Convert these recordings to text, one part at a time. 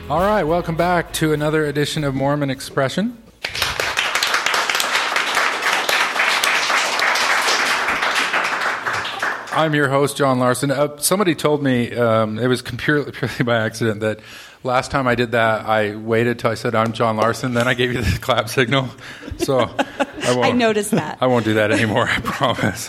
All right, welcome back to another edition of Mormon Expression. I'm your host, John Larson. Somebody told me, it was purely by accident, that last time I did that, I waited till I said, I'm John Larson, then I gave you the clap signal. So I noticed that. I won't do that anymore, I promise.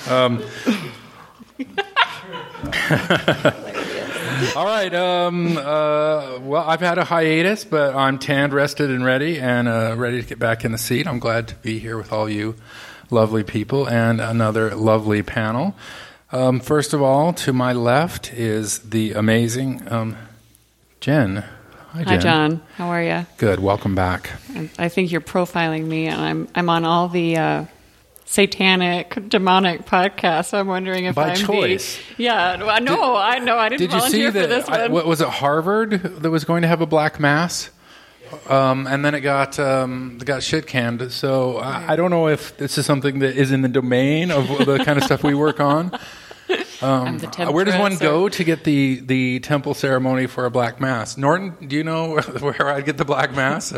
All right. Well, I've had a hiatus, but I'm tanned, rested, and ready, and ready to get back in the seat. I'm glad to be here with all you lovely people and another lovely panel. First of all, to my left is the amazing Jen. Hi, Jen. Hi, John. How are you? Good. Welcome back. I think you're profiling me, and I'm on all the satanic, demonic podcasts. I'm wondering if by I'm choice. Yeah. I know. I didn't did you volunteer see for this one. What was it? Harvard that was going to have a black mass, and then it got shit canned. So I don't know if this is something that is in the domain of the kind of stuff we work on. Where does one go to get the temple ceremony for a black mass? Norton, do you know where I'd get the black mass?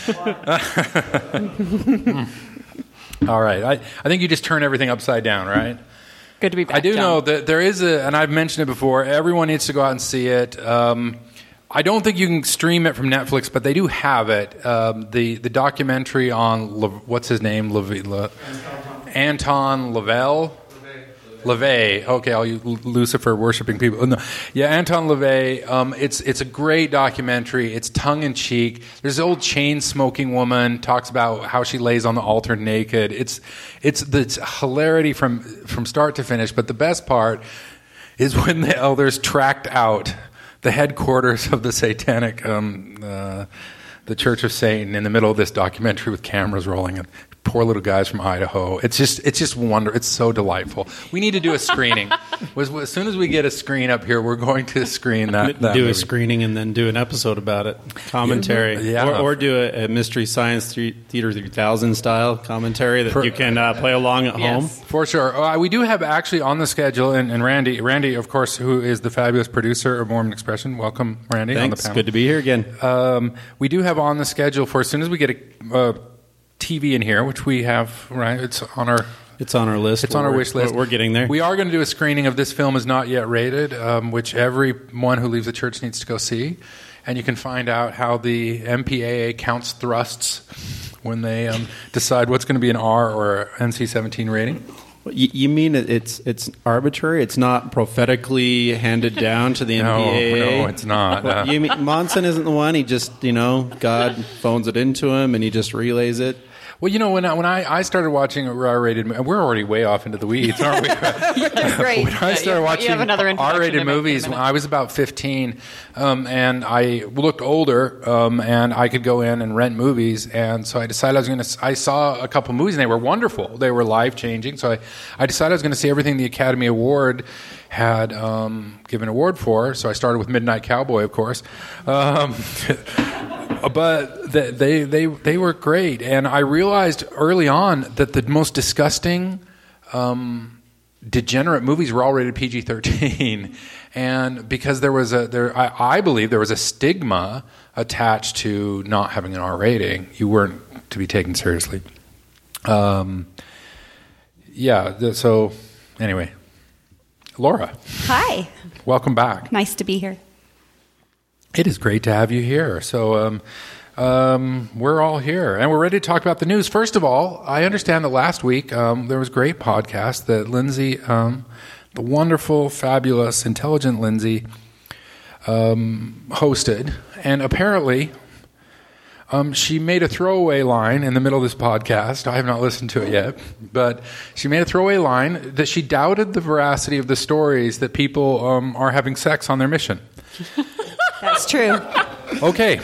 All right. I think you just turn everything upside down, right? Good to be back, I do John. know that there is and I've mentioned it before, everyone needs to go out and see it. I don't think you can stream it from Netflix, but they do have it. The documentary on, what's his name? Anton LaVey. Okay, all you Lucifer worshiping people. No. Yeah, Anton LaVey. It's a great documentary. It's tongue in cheek. There's an old chain smoking woman talks about how she lays on the altar naked. It's hilarity from start to finish. But the best part is when the elders tracked out the headquarters of the satanic, the Church of Satan, in the middle of this documentary with cameras rolling. And poor little guys from Idaho. It's just wonderful. It's so delightful. We need to do a screening. As soon as we get a screen up here, we're going to screen that do movie. a screening and then do an episode about it. Commentary. Yeah. Or do a Mystery Science Theater 3000 style commentary that you can play along at home. For sure. We do have actually on the schedule, and Randy, of course, who is the fabulous producer of Mormon Expression. Welcome, Randy, Thanks. on the panel. Good to be here again. We do have on the schedule for as soon as we get a TV in here, which we have, right? It's on our list. It's on our wish list. We're getting there. We are going to do a screening of This Film Is Not Yet Rated, which everyone who leaves the church needs to go see. And you can find out how the MPAA counts thrusts when they decide what's going to be an R or NC-17 rating. You mean it's arbitrary? It's not prophetically handed down to the MPAA? No, it's not. You mean Monson isn't the one? He just, God phones it into him and he just relays it? Well, when I started watching R-rated, we're already way off into the weeds, aren't we? That's great. When I started watching R-rated movies, when I was about 15, and I looked older, and I could go in and rent movies, and so I decided I saw a couple movies, and they were wonderful. They were life-changing, so I decided I was going to see everything the Academy Award had given award for, so I started with Midnight Cowboy, of course. But they were great, and I realized early on that the most disgusting, degenerate movies were all rated PG-13, and because I believe there was a stigma attached to not having an R rating. You weren't to be taken seriously. So anyway, Laura. Hi. Welcome back. Nice to be here. It is great to have you here. So we're all here, and we're ready to talk about the news. First of all, I understand that last week there was a great podcast that Lindsay, the wonderful, fabulous, intelligent Lindsay, hosted, and apparently she made a throwaway line in the middle of this podcast. I have not listened to it yet, but she made a throwaway line that she doubted the veracity of the stories that people are having sex on their mission. That's true. Okay.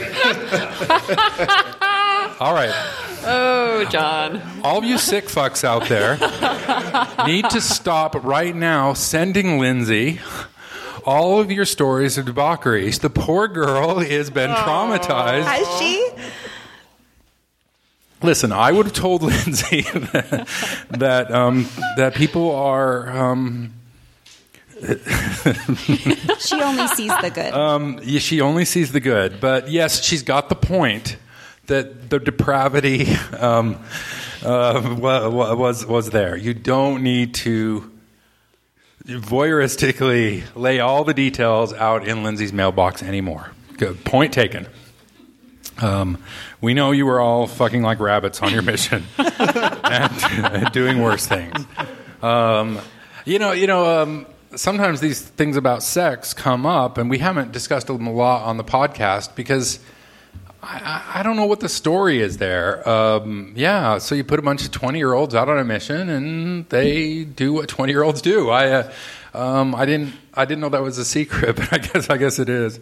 All right. Oh, John. All of you sick fucks out there need to stop right now sending Lindsay all of your stories of debauchery. The poor girl has been traumatized. Has she? Listen, I would have told Lindsay that people are She only sees the good. She only sees the good. But yes, she's got the point that the depravity was there. You don't need to voyeuristically lay all the details out in Lindsay's mailbox anymore. Good. Point taken. We know you were all fucking like rabbits on your mission and doing worse things. Sometimes these things about sex come up, and we haven't discussed them a lot on the podcast because I don't know what the story is there. So you put a bunch of 20-year-olds out on a mission, and they do what 20-year-olds do. I didn't know that was a secret, but I guess it is.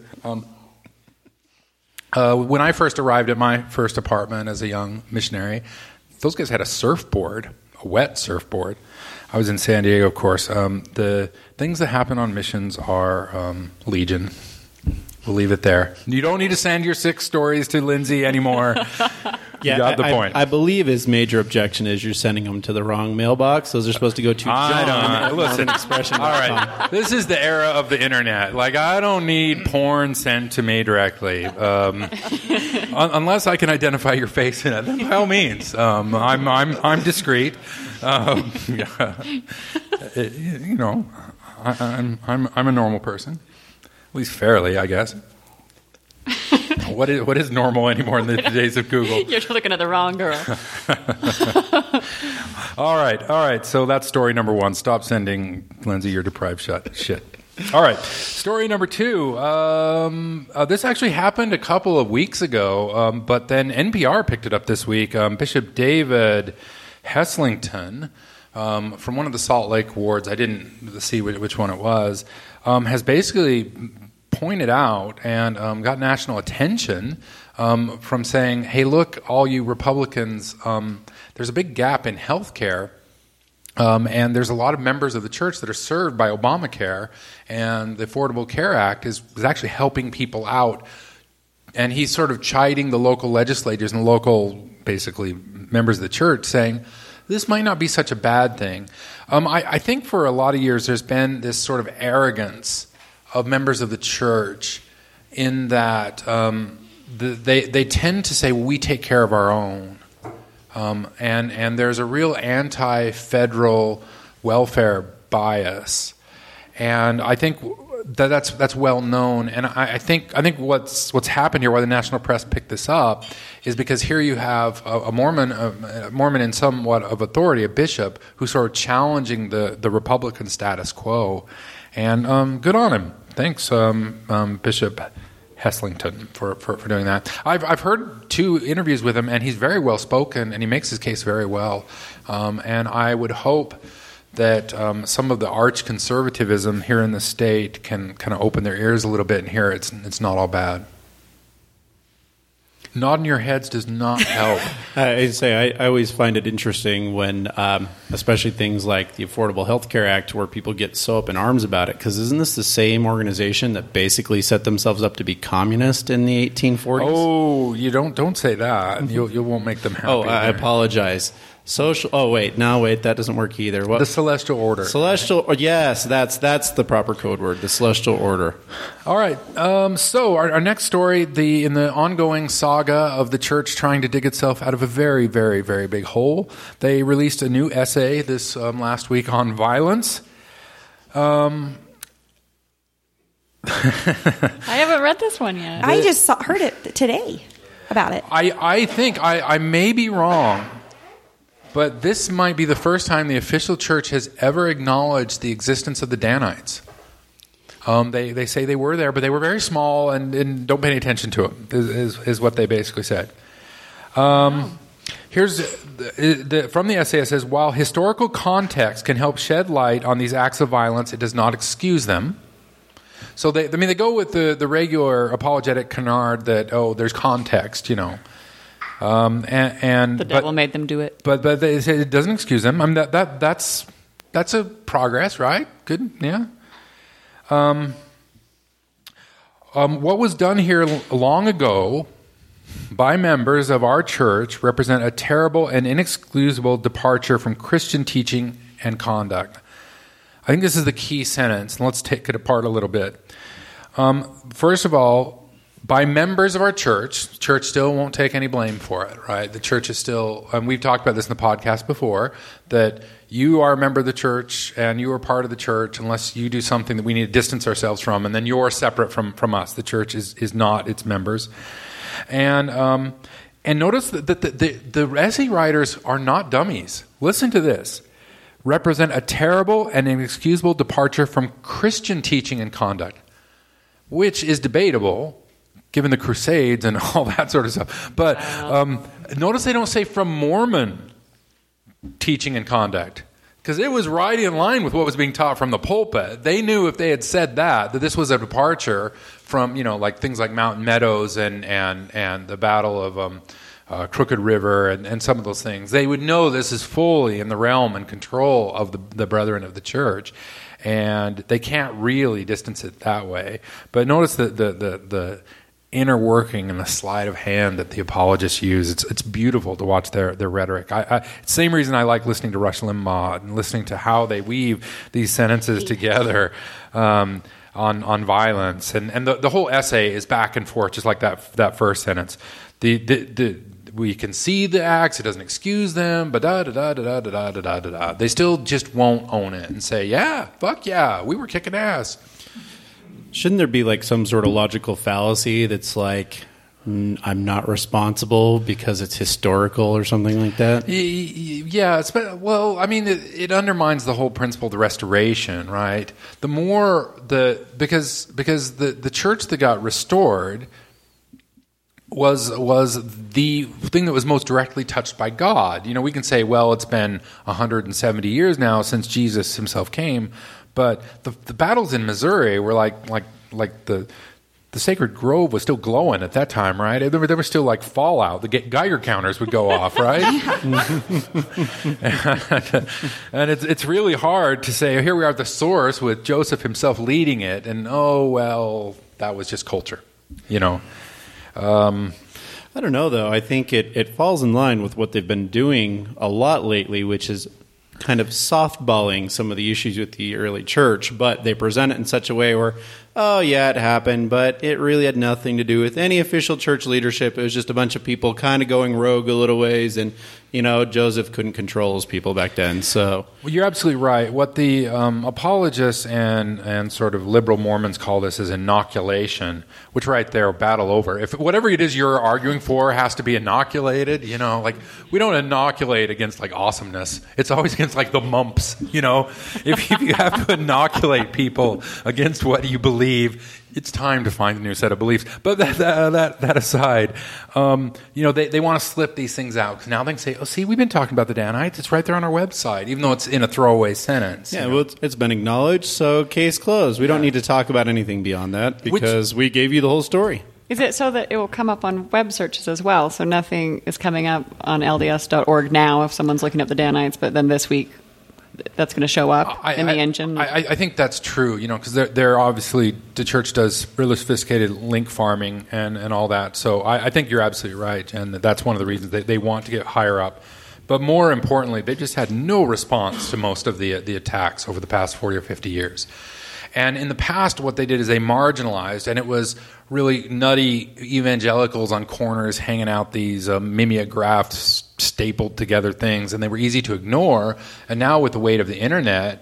When I first arrived at my first apartment as a young missionary, those guys had a surfboard, a wet surfboard. I was in San Diego, of course. The things that happen on missions are legion. We'll leave it there. You don't need to send your 6 stories to Lindsay anymore. You got the point. I believe his major objection is you're sending them to the wrong mailbox. Those are supposed to go to John. Listen, expression. All right, this is the era of the internet. Like, I don't need porn sent to me directly, unless I can identify your face in it. Then by all means, I'm discreet. I'm a normal person, at least fairly, I guess. What is normal anymore in the days of Google? You're looking at the wrong girl. All right. So that's story number 1. Stop sending Lindsay your deprived shit. All right. Story number 2. This actually happened a couple of weeks ago, but then NPR picked it up this week. Bishop David Heslington, from one of the Salt Lake wards, I didn't see which one it was, has basically pointed out and got national attention from saying, hey, look, all you Republicans, there's a big gap in health care, and there's a lot of members of the church that are served by Obamacare, and the Affordable Care Act is actually helping people out. And he's sort of chiding the local legislators and local, basically, members of the church, saying, this might not be such a bad thing. I think for a lot of years there's been this sort of arrogance of members of the church in that they tend to say, well, we take care of our own. And there's a real anti-federal welfare bias. And I think that's well known. And I think what's happened here, why the national press picked this up, is because here you have a Mormon in somewhat of authority, a bishop, who's sort of challenging the Republican status quo. And good on him. Thanks, Bishop Heslington, for doing that. I've heard 2 interviews with him, and he's very well spoken, and he makes his case very well. And I would hope that some of the arch conservatism here in the state can kind of open their ears a little bit and hear it's not all bad. Nodding your heads does not help. I always find it interesting when, especially things like the Affordable Health Care Act, where people get so up in arms about it. Because isn't this the same organization that basically set themselves up to be communist in the 1840s? Oh, you don't say that. You won't make them happy. Oh, I apologize. Social. Oh, wait, that doesn't work either. What? The Celestial Order. Celestial. Yes, that's the proper code word. The Celestial Order. All right. So our next story, in the ongoing saga of the church trying to dig itself out of a very, very, very big hole, they released a new essay this last week on violence. I haven't read this one yet. I just heard it today about it. I think I may be wrong. But this might be the first time the official church has ever acknowledged the existence of the Danites. They say they were there, but they were very small and don't pay any attention to them, is what they basically said. Here's from the essay, it says, while historical context can help shed light on these acts of violence, it does not excuse them. So they go with the regular apologetic canard that, there's context, and the devil made them do it. But they say it doesn't excuse them. I mean, that's a progress, right? Good, yeah. What was done here long ago by members of our church represent a terrible and inexcusable departure from Christian teaching and conduct. I think this is the key sentence, and let's take it apart a little bit. First of all, by members of our church still won't take any blame for it, right? The church is still, and we've talked about this in the podcast before, that you are a member of the church and you are part of the church unless you do something that we need to distance ourselves from, and then you're separate from us. The church is not its members. And notice that the essay writers are not dummies. Listen to this. Represent a terrible and inexcusable departure from Christian teaching and conduct, which is debatable given the Crusades and all that sort of stuff. But notice they don't say from Mormon teaching and conduct, because it was right in line with what was being taught from the pulpit. They knew if they had said that this was a departure from, like things like Mountain Meadows and the Battle of Crooked River and some of those things. They would know this is fully in the realm and control of the brethren of the church. And they can't really distance it that way. But notice the inner working and the sleight of hand that the apologists use. It's beautiful to watch their rhetoric. Same reason I like listening to Rush Limbaugh and listening to how they weave these sentences together on violence. And the whole essay is back and forth, just like that first sentence. We can see the acts, it doesn't excuse them, but da-da-da-da-da-da-da-da-da. They still just won't own it and say, yeah, fuck yeah, we were kicking ass. Shouldn't there be like some sort of logical fallacy that's like, I'm not responsible because it's historical or something like that? Yeah, well, I mean, it undermines the whole principle of the restoration, right? Because the church that got restored was the thing that was most directly touched by God. We can say, well, it's been 170 years now since Jesus himself came, but the battles in Missouri were like the sacred grove was still glowing at that time, right? There was still like fallout. The Geiger counters would go off, right? And it's really hard to say, here we are at the source with Joseph himself leading it, and that was just culture, I don't know, though. I think it falls in line with what they've been doing a lot lately, which is kind of softballing some of the issues with the early church, but they present it in such a way where, oh, yeah, it happened, but it really had nothing to do with any official church leadership. It was just a bunch of people kind of going rogue a little ways, and, Joseph couldn't control his people back then. So, well, you're absolutely right. What the apologists and sort of liberal Mormons call this is inoculation, which right there, battle over. If whatever it is you're arguing for has to be inoculated, we don't inoculate against like awesomeness. It's always against like the mumps, If you have to inoculate people against what you believe, it's time to find a new set of beliefs. But that aside, they want to slip these things out, because now they can say, oh, see, we've been talking about the Danites. It's right there on our website, even though it's in a throwaway sentence. Yeah, well, it's been acknowledged, so case closed. We don't need to talk about anything beyond that, because we gave you the whole story. Is it so that it will come up on web searches as well? So nothing is coming up on LDS.org now if someone's looking up the Danites, but then this week that's going to show up in the engine? I think that's true, because they're obviously, the church does really sophisticated link farming and all that. So I think you're absolutely right, and that's one of the reasons they want to get higher up. But more importantly, they just had no response to most of the attacks over the past 40 or 50 years. And in the past, what they did is they marginalized, and it was really nutty evangelicals on corners hanging out these mimeographed, stapled together things, and they were easy to ignore. And now with the weight of the internet,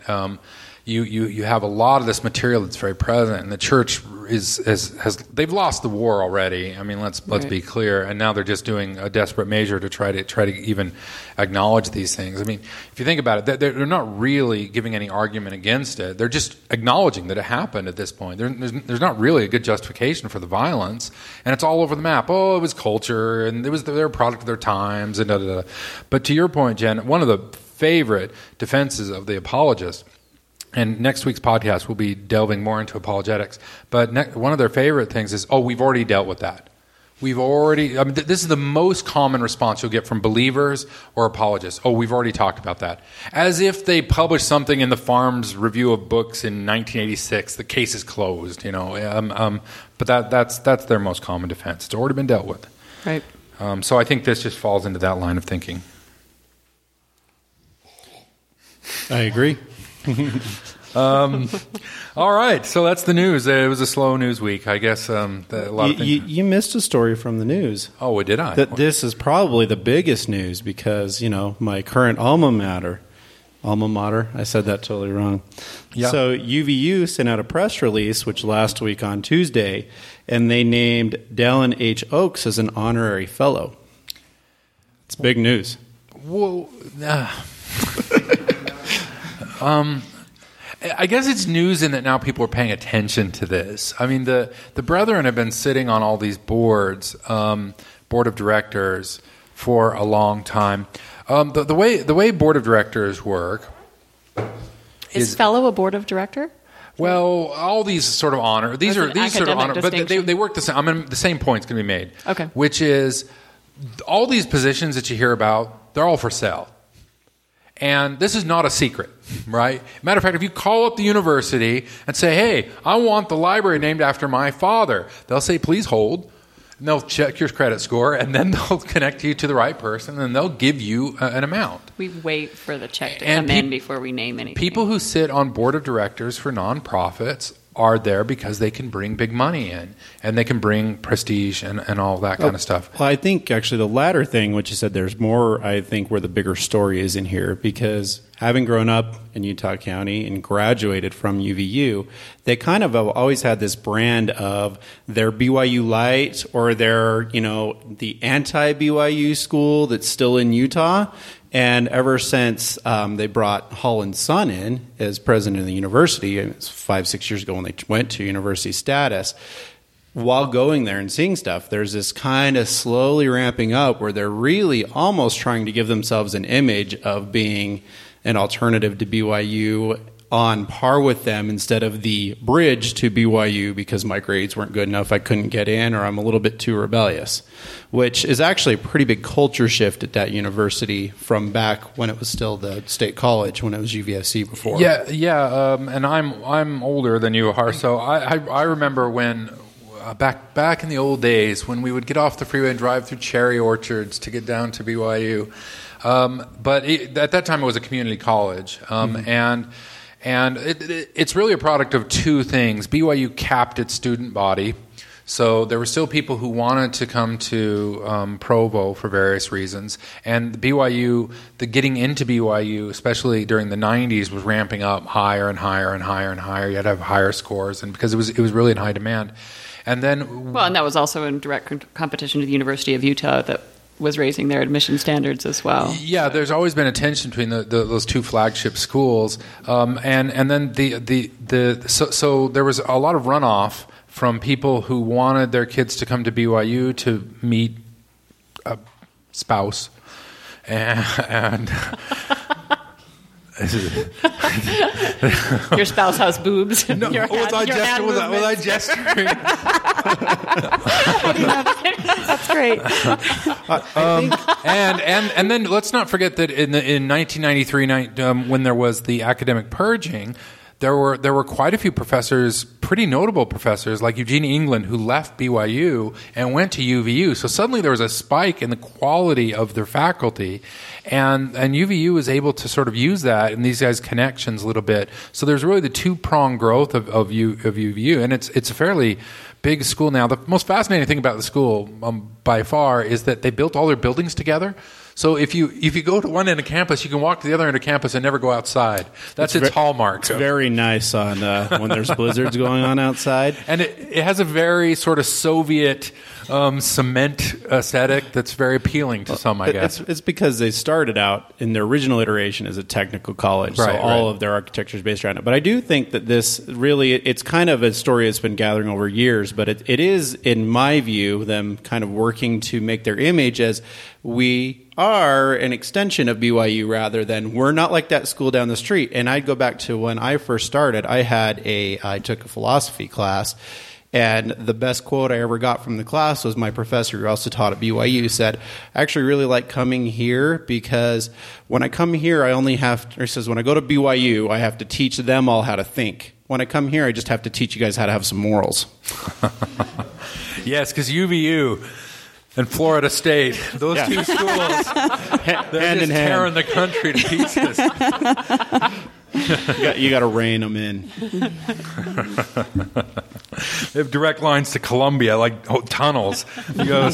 you have a lot of this material that's very present, and the church has they've lost the war already. I mean, let's be clear. And now they're just doing a desperate measure to try to even acknowledge these things. I mean, if you think about it, they're not really giving any argument against it. They're just acknowledging that it happened at this point. There's not really a good justification for the violence, and it's all over the map. Oh, it was culture, and they're a product of their times, and da-da-da. But to your point, Jen, one of the favorite defenses of the apologists, and next week's podcast will be delving more into apologetics, but one of their favorite things is, we've already dealt with that. This is the most common response you'll get from believers or apologists. We've already talked about that. As if they published something in the Farms Review of Books in 1986, the case is closed, but that's their most common defense. It's already been dealt with. Right. So I think this just falls into that line of thinking. I agree. All right, so that's the news. It was a slow news week, I guess. A lot of things. You missed a story from the news. Oh, did I? This is probably the biggest news because, my current alma mater, I said that totally wrong. Yeah. So UVU sent out a press release, which last week on Tuesday, and they named Dallin H. Oaks as an honorary fellow. It's big news. Whoa. I guess it's news in that now people are paying attention to this. I mean, the Brethren have been sitting on all these boards, board of directors, for a long time. The way board of directors work is fellow a board of director? Well, all these sort of honor, these sort of honor, but they work the same. I mean, the same point's going to be made. Okay, which is all these positions that you hear about, they're all for sale. And this is not a secret, right? Matter of fact, if you call up the university and say, hey, I want the library named after my father, they'll say, please hold. And they'll check your credit score, and then they'll connect you to the right person, and they'll give you an amount. We wait for the check to come in before we name anything. People who sit on board of directors for nonprofits are there because they can bring big money in, and they can bring prestige and all that kind of stuff. Well, I think actually the latter thing, which you said, there's more, I think, where the bigger story is in here, because having grown up in Utah County and graduated from UVU, they kind of have always had this brand of their BYU Light or their, the anti-BYU school that's still in Utah. And ever since they brought Holland Son in as president of the university, and it's 5-6 years ago when they went to university status, while going there and seeing stuff, there's this kind of slowly ramping up where they're really almost trying to give themselves an image of being an alternative to BYU on par with them instead of the bridge to BYU because my grades weren't good enough, I couldn't get in, or I'm a little bit too rebellious, which is actually a pretty big culture shift at that university from back when it was still the state college, when it was UVSC before. Yeah, and I'm older than you are, so I remember when back in the old days when we would get off the freeway and drive through cherry orchards to get down to BYU. But at that time it was a community college, and it's really a product of two things. BYU capped its student body, so there were still people who wanted to come to Provo for various reasons. And BYU, the getting into BYU, especially during the 90s, was ramping up higher and higher and higher and higher. You had to have higher scores, and because it was really in high demand. And then, and that was also in direct competition to the University of Utah that was raising their admission standards as well. Yeah, there's always been a tension between those two flagship schools, and then so there was a lot of runoff from people who wanted their kids to come to BYU to meet a spouse, and your spouse has boobs. No, was I gesturing? That's great. And then let's not forget that in 1993, when there was the academic purging, there were quite a few professors, pretty notable professors like Eugene England, who left BYU and went to UVU. So suddenly there was a spike in the quality of their faculty, and UVU was able to sort of use that and these guys' connections a little bit. So there's really the two-pronged growth of UVU, and it's a fairly big school now. The most fascinating thing about the school, by far, is that they built all their buildings together. So if you go to one end of campus, you can walk to the other end of campus and never go outside. That's its hallmark. It's very nice on when there's blizzards going on outside. And it has a very sort of Soviet cement aesthetic that's very appealing to some, I guess. It's because they started out in their original iteration as a technical college, so all of their architecture is based around it. But I do think that this really, it's kind of a story that's been gathering over years, but it is, in my view, them kind of working to make their image as we are an extension of BYU rather than we're not like that school down the street. And I'd go back to when I first started, I took a philosophy class, and the best quote I ever got from the class was my professor, who also taught at BYU, said, I actually really like coming here because when I come here, he says, when I go to BYU, I have to teach them all how to think. When I come here, I just have to teach you guys how to have some morals. Yes, because UVU and Florida State, those two schools, they're hand just in hand, tearing the country to pieces. You got to rein them in. They have direct lines to Colombia, like tunnels. You go,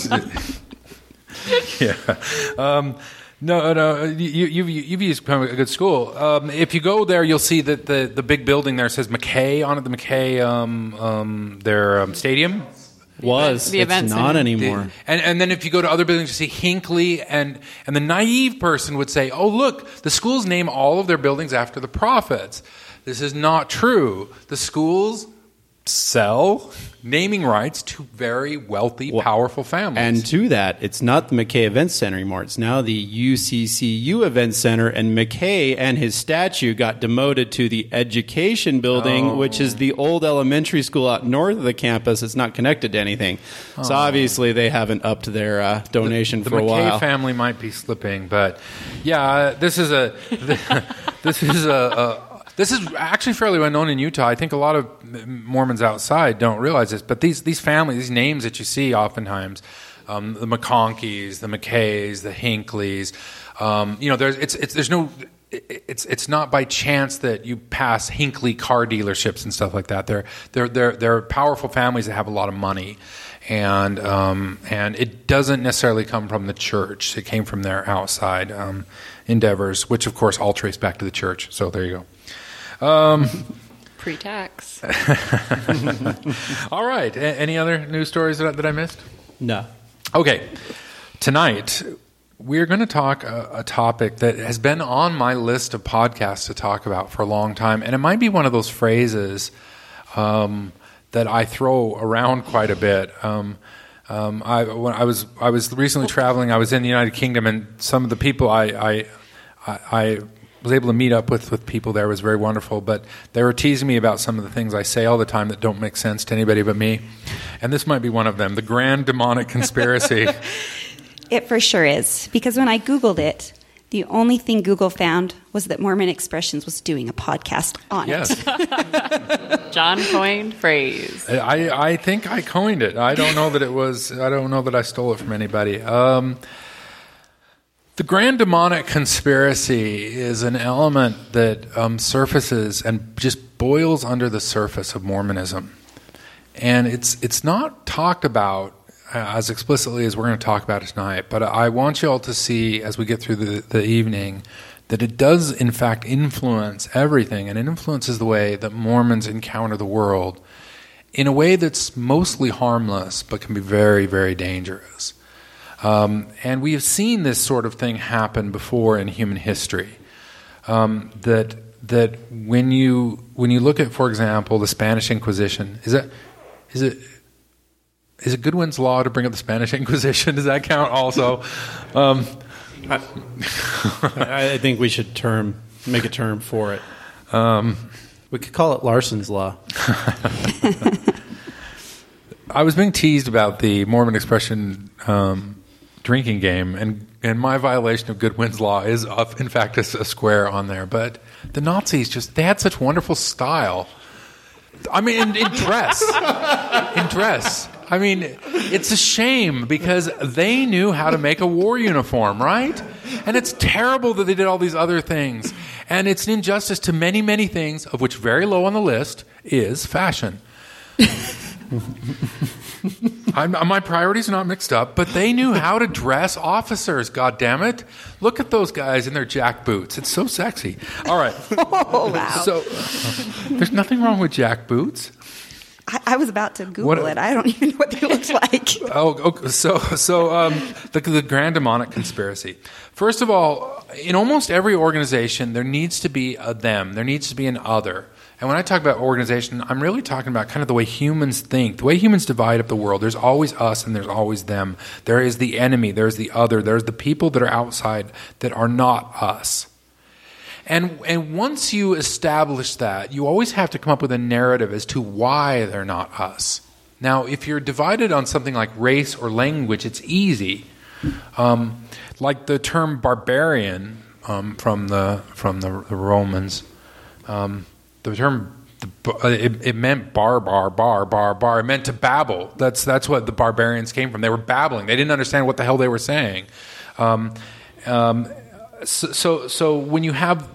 yeah. No. You've used a good school. If you go there, you'll see that the big building there says McKay on it. The McKay, their stadium. Was the event it's not center. anymore. And then if you go to other buildings, you see Hinckley, and the naive person would say, "Oh, look, the schools name all of their buildings after the prophets." This is not true. The schools sell naming rights to very wealthy, powerful families. And to that, it's not the McKay Event Center anymore. It's now the UCCU Event Center, and McKay and his statue got demoted to the Education Building, which is the old elementary school out north of the campus. It's not connected to anything. So obviously they haven't upped their donation for a while. The McKay family might be slipping, but yeah, this is actually fairly well known in Utah. I think a lot of Mormons outside don't realize this, but these families, these names that you see oftentimes, the McConkeys, the McKays, the Hinkleys, it's not by chance that you pass Hinckley car dealerships and stuff like that. They're powerful families that have a lot of money, and it doesn't necessarily come from the church. It came from their outside endeavors, which of course all trace back to the church. So there you go. Pre-tax. All right. Any other news stories that I missed? No. Okay. Tonight, we're going to talk a topic that has been on my list of podcasts to talk about for a long time, and it might be one of those phrases that I throw around quite a bit. When I was recently traveling, I was in the United Kingdom, and some of the people I was able to meet up with people there was very wonderful, but they were teasing me about some of the things I say all the time that don't make sense to anybody but me. And this might be one of them, the Grand Demonic Conspiracy. It for sure is, because when I Googled it, the only thing Google found was that Mormon Expressions was doing a podcast on Yes. it. John coined phrase. I think I coined it. I don't know that I stole it from anybody. The Grand Demonic Conspiracy is an element that surfaces and just boils under the surface of Mormonism. And it's not talked about as explicitly as we're going to talk about it tonight, but I want you all to see as we get through the evening that it does in fact influence everything, and it influences the way that Mormons encounter the world in a way that's mostly harmless but can be very, very dangerous. And we have seen this sort of thing happen before in human history. That when you look at, for example, the Spanish Inquisition, is it Goodwin's Law to bring up the Spanish Inquisition? Does that count also? I think we should make a term for it. We could call it Larson's Law. I was being teased about the Mormon Expression drinking game, and my violation of Goodwin's Law is, in fact, a square on there. But the Nazis they had such wonderful style. I mean, in dress. In dress. I mean, it's a shame because they knew how to make a war uniform, right? And it's terrible that they did all these other things. And it's an injustice to many, many things, of which very low on the list is fashion. My priorities are not mixed up, but they knew how to dress officers, goddammit. Look at those guys in their jack boots. It's so sexy. All right. Oh, wow. So there's nothing wrong with jack boots. I was about to Google it. I don't even know what they look like. The Grand Demonic Conspiracy. First of all, in almost every organization, there needs to be a them. There needs to be an other. And when I talk about organization, I'm really talking about kind of the way humans think, the way humans divide up the world. There's always us and there's always them. There is the enemy, there's the other, there's the people that are outside that are not us. And once you establish that, you always have to come up with a narrative as to why they're not us. Now, if you're divided on something like race or language, it's easy. Like the term barbarian from the Romans. The term it meant bar. It meant to babble. That's what the barbarians came from. They were babbling. They didn't understand what the hell they were saying. So when you have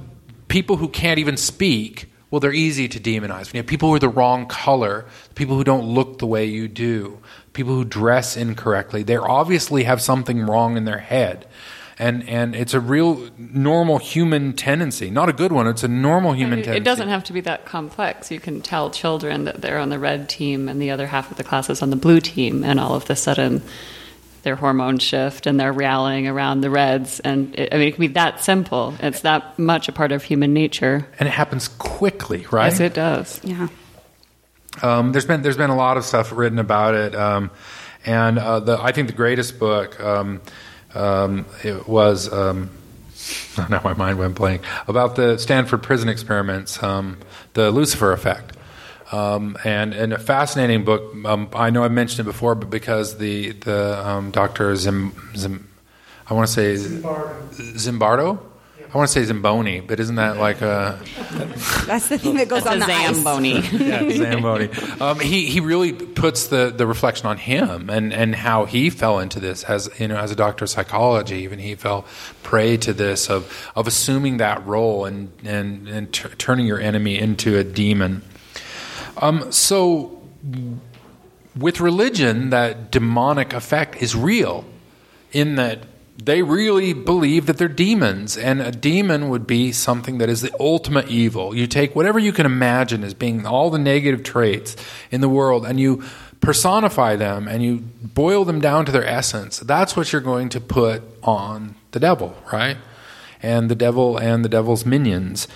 people who can't even speak, well, they're easy to demonize. When you have people who are the wrong color, people who don't look the way you do, people who dress incorrectly, they obviously have something wrong in their head. And it's a real normal human tendency. Not a good one. It's a normal human tendency. It doesn't have to be that complex. You can tell children that they're on the red team and the other half of the class is on the blue team, and all of a sudden their hormones shift and they're rallying around the reds. And it can be that simple. It's that much a part of human nature. And it happens quickly, right? Yes, it does. Yeah. There's been a lot of stuff written about it, and I think the greatest book. It was now my mind went blank about the Stanford prison experiments, the Lucifer Effect, and a fascinating book. I know I mentioned it before, but because the Dr. I want to say Zimbardo. I want to say Zamboni, but isn't that like a... That's the thing that goes on the Zamboni. ice. Yeah, Zamboni. He really puts the reflection on him and how he fell into this as a doctor of psychology. Even he fell prey to this of assuming that role and turning your enemy into a demon. So with religion, that demonic effect is real in that they really believe that they're demons, and a demon would be something that is the ultimate evil. You take whatever you can imagine as being all the negative traits in the world, and you personify them, and you boil them down to their essence. That's what you're going to put on the devil, right? And the devil and the devil's minions.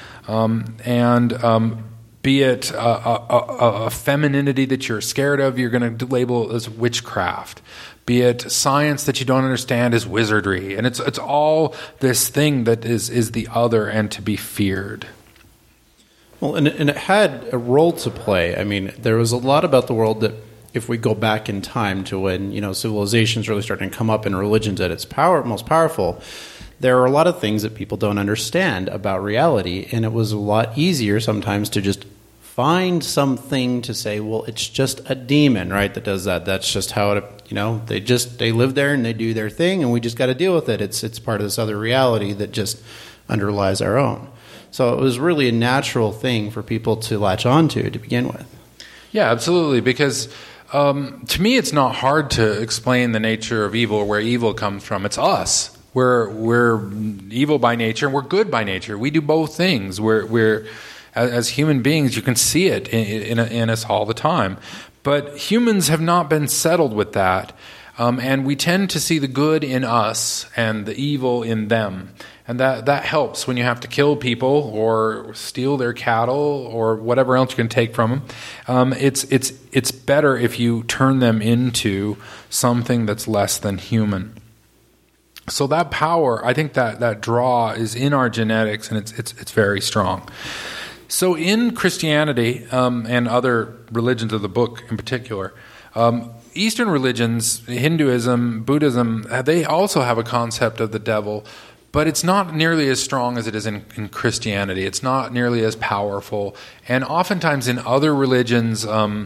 Be it a femininity that you're scared of, you're going to label as witchcraft. Be it science that you don't understand as wizardry. And it's all this thing that is the other and to be feared. Well, and it had a role to play. I mean, there was a lot about the world that, if we go back in time to when, civilization's really starting to come up and religion's at its most powerful, there are a lot of things that people don't understand about reality, and it was a lot easier sometimes to just find something to say, well, it's just a demon, right, that does that. That's just how it, they live there and they do their thing, and we just got to deal with it. It's part of this other reality that just underlies our own. So it was really a natural thing for people to latch onto to begin with. Yeah, absolutely, because to me it's not hard to explain the nature of evil or where evil comes from. It's us. We're evil by nature and we're good by nature. We do both things. We're as human beings, you can see it in us all the time. But humans have not been settled with that, and we tend to see the good in us and the evil in them. And that helps when you have to kill people or steal their cattle or whatever else you can take from them. It's better if you turn them into something that's less than human. So that power, I think that draw is in our genetics, and it's very strong. So in Christianity and other religions of the book in particular, Eastern religions, Hinduism, Buddhism, they also have a concept of the devil, but it's not nearly as strong as it is in Christianity. It's not nearly as powerful. And oftentimes in other religions,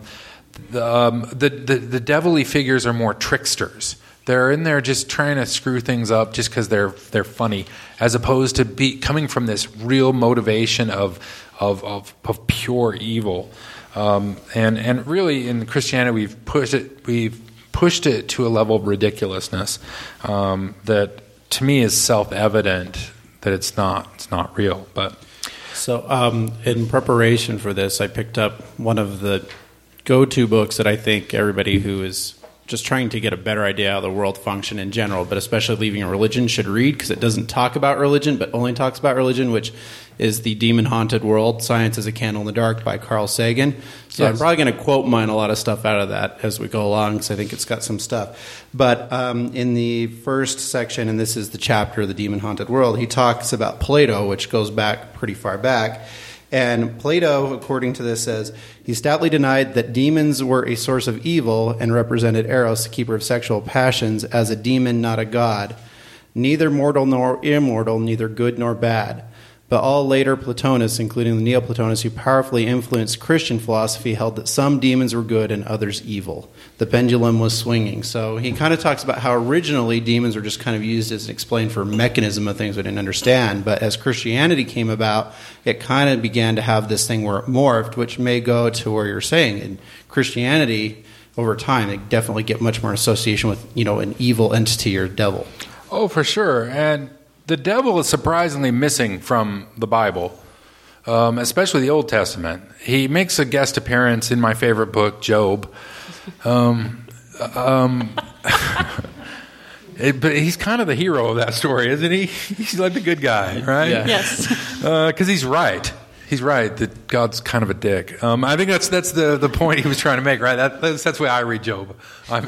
the devilly figures are more tricksters. They're in there just trying to screw things up just because they're funny, as opposed to coming from this real motivation of pure evil. And really in Christianity we've pushed it to a level of ridiculousness that to me is self-evident that it's not real. But so in preparation for this, I picked up one of the go-to books that I think everybody who is just trying to get a better idea how the world function in general, but especially leaving a religion, should read, because it doesn't talk about religion, but only talks about religion, which is The Demon-Haunted World, Science as a Candle in the Dark by Carl Sagan. So yes. I'm probably going to quote mine a lot of stuff out of that as we go along, because I think it's got some stuff. But in the first section, and this is the chapter, The Demon-Haunted World, he talks about Plato, which goes back pretty far back. And Plato, according to this, says, he stoutly denied that demons were a source of evil and represented Eros, the keeper of sexual passions, as a demon, not a god, neither mortal nor immortal, neither good nor bad. But all later Platonists, including the Neoplatonists who powerfully influenced Christian philosophy, held that some demons were good and others evil. The pendulum was swinging. So he kind of talks about how originally demons were just kind of used as an explain for mechanism of things we didn't understand. But as Christianity came about, it kind of began to have this thing where it morphed, which may go to where you're saying. In Christianity, over time, they definitely get much more association with, an evil entity or devil. Oh, for sure. And the devil is surprisingly missing from the Bible, especially the Old Testament. He makes a guest appearance in my favorite book, Job. But he's kind of the hero of that story, isn't he? He's like the good guy, right? Yeah. Yes. Because he's right. He's right that God's kind of a dick. I think that's the point he was trying to make, right? That's the way I read Job.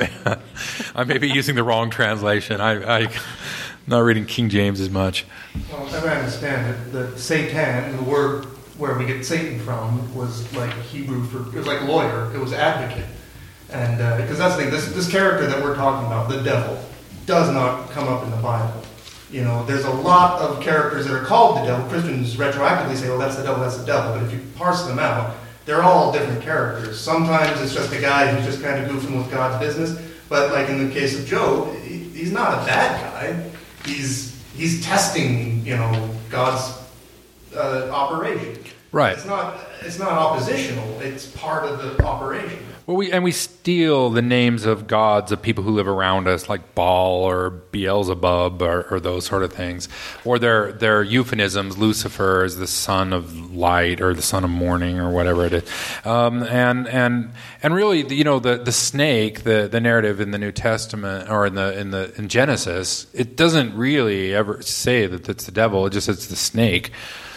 I may be using the wrong translation. I'm not reading King James as much. Well, as I understand it, the Satan, the word where we get Satan from, was like Hebrew it was like lawyer. It was advocate. And because that's the thing, this character that we're talking about, the devil, does not come up in the Bible. There's a lot of characters that are called the devil. Christians retroactively say, well, that's the devil, that's the devil. But if you parse them out, they're all different characters. Sometimes it's just a guy who's just kind of goofing with God's business. But like in the case of Job, he's not a bad guy. He's testing, God's operation. Right. It's not oppositional. It's part of the operation. Well, we steal the names of gods of people who live around us, like Baal or Beelzebub or those sort of things, or their euphemisms. Lucifer is the son of light or the son of morning or whatever it is, and really, the snake, the narrative in the New Testament or in Genesis, it doesn't really ever say that it's the devil. It just says it's the snake.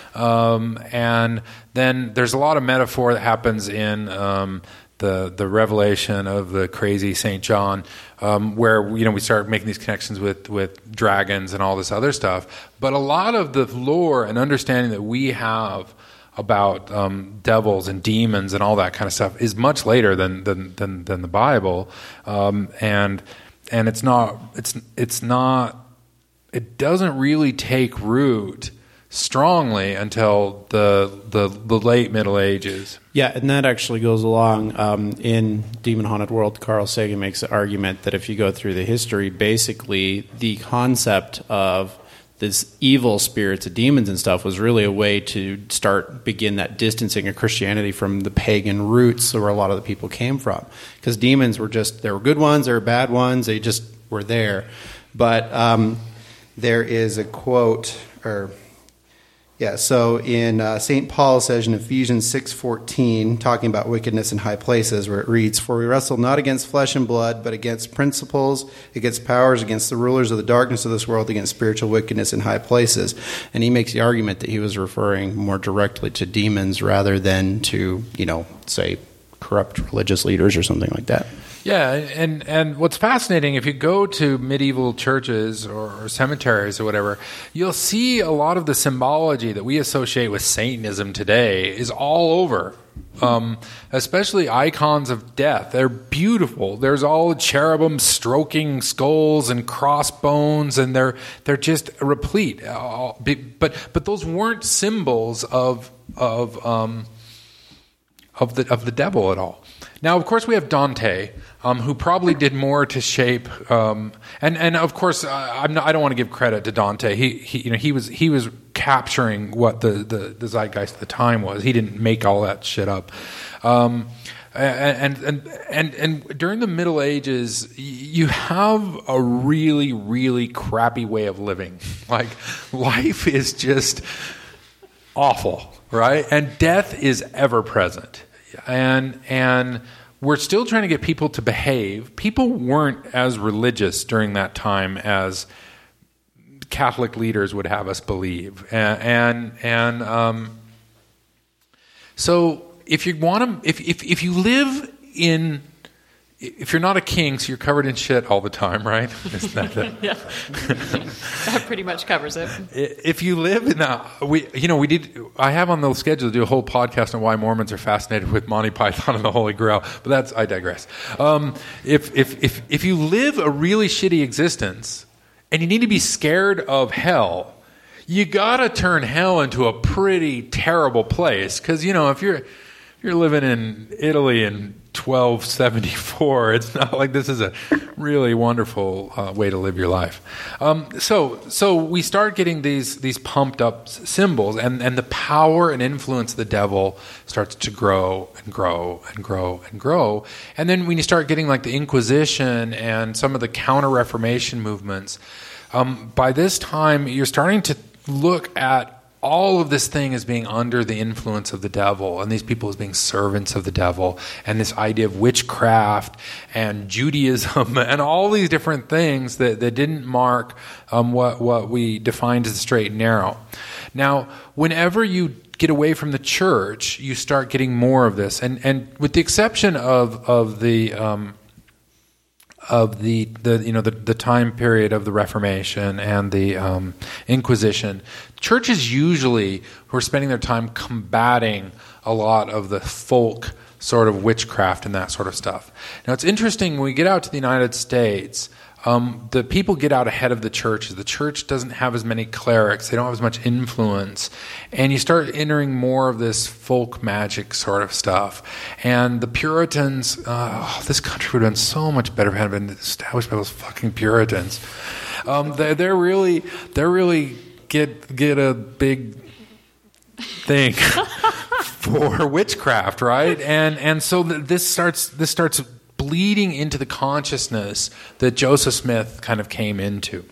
And then there's a lot of metaphor that happens in the revelation of the crazy St. John, where we start making these connections with dragons and all this other stuff. But a lot of the lore and understanding that we have about devils and demons and all that kind of stuff is much later than the Bible, and it's not. It doesn't really take root strongly until the late Middle Ages. Yeah, and that actually goes along in Demon Haunted World. Carl Sagan makes the argument that if you go through the history, basically the concept of this evil spirits of demons and stuff was really a way to begin that distancing of Christianity from the pagan roots where a lot of the people came from. Because demons were there were good ones, there were bad ones, they just were there. But there is a quote, so in St. Paul says in Ephesians 6:14, talking about wickedness in high places, where it reads, "For we wrestle not against flesh and blood, but against principles, against powers, against the rulers of the darkness of this world, against spiritual wickedness in high places." And he makes the argument that he was referring more directly to demons rather than to, say, corrupt religious leaders or something like that. Yeah, and what's fascinating, if you go to medieval churches or cemeteries or whatever, you'll see a lot of the symbology that we associate with Satanism today is all over, especially icons of death. They're beautiful. There's all cherubim stroking skulls and crossbones, and they're just replete. But those weren't symbols of the devil at all. Now, of course, we have Dante, who probably did more to shape, and of course, I don't want to give credit to Dante. He was capturing what the zeitgeist at the time was. He didn't make all that shit up. And during the Middle Ages, you have a really, really crappy way of living. Like, life is just awful, right? And death is ever present. And we're still trying to get people to behave. People weren't as religious during that time as Catholic leaders would have us believe. So if you want to, if you live in, if you're not a king, so you're covered in shit all the time, right? Isn't that Yeah, that pretty much covers it. If you live in I have on the schedule to do a whole podcast on why Mormons are fascinated with Monty Python and the Holy Grail, but I digress. If you live a really shitty existence and you need to be scared of hell, you gotta turn hell into a pretty terrible place. Because, if you're living in Italy in 1274, it's not like this is a really wonderful way to live your life. So we start getting these pumped up symbols, and the power and influence of the devil starts to grow and grow and grow and grow. And then when you start getting like the Inquisition and some of the Counter-Reformation movements, by this time you're starting to look at all of this thing as being under the influence of the devil, and these people as being servants of the devil, and this idea of witchcraft and Judaism and all these different things that didn't mark what we defined as the straight and narrow. Now, whenever you get away from the church, you start getting more of this, and with the exception of the time period of the Reformation and the Inquisition, churches usually were spending their time combating a lot of the folk sort of witchcraft and that sort of stuff. Now, it's interesting, when we get out to the United States, the people get out ahead of the churches. The church doesn't have as many clerics. They don't have as much influence. And you start entering more of this folk magic sort of stuff. And the Puritans, this country would have been so much better if it had been established by those fucking Puritans. They're really get a big thing for witchcraft, right? And so this starts bleeding into the consciousness that Joseph Smith kind of came into.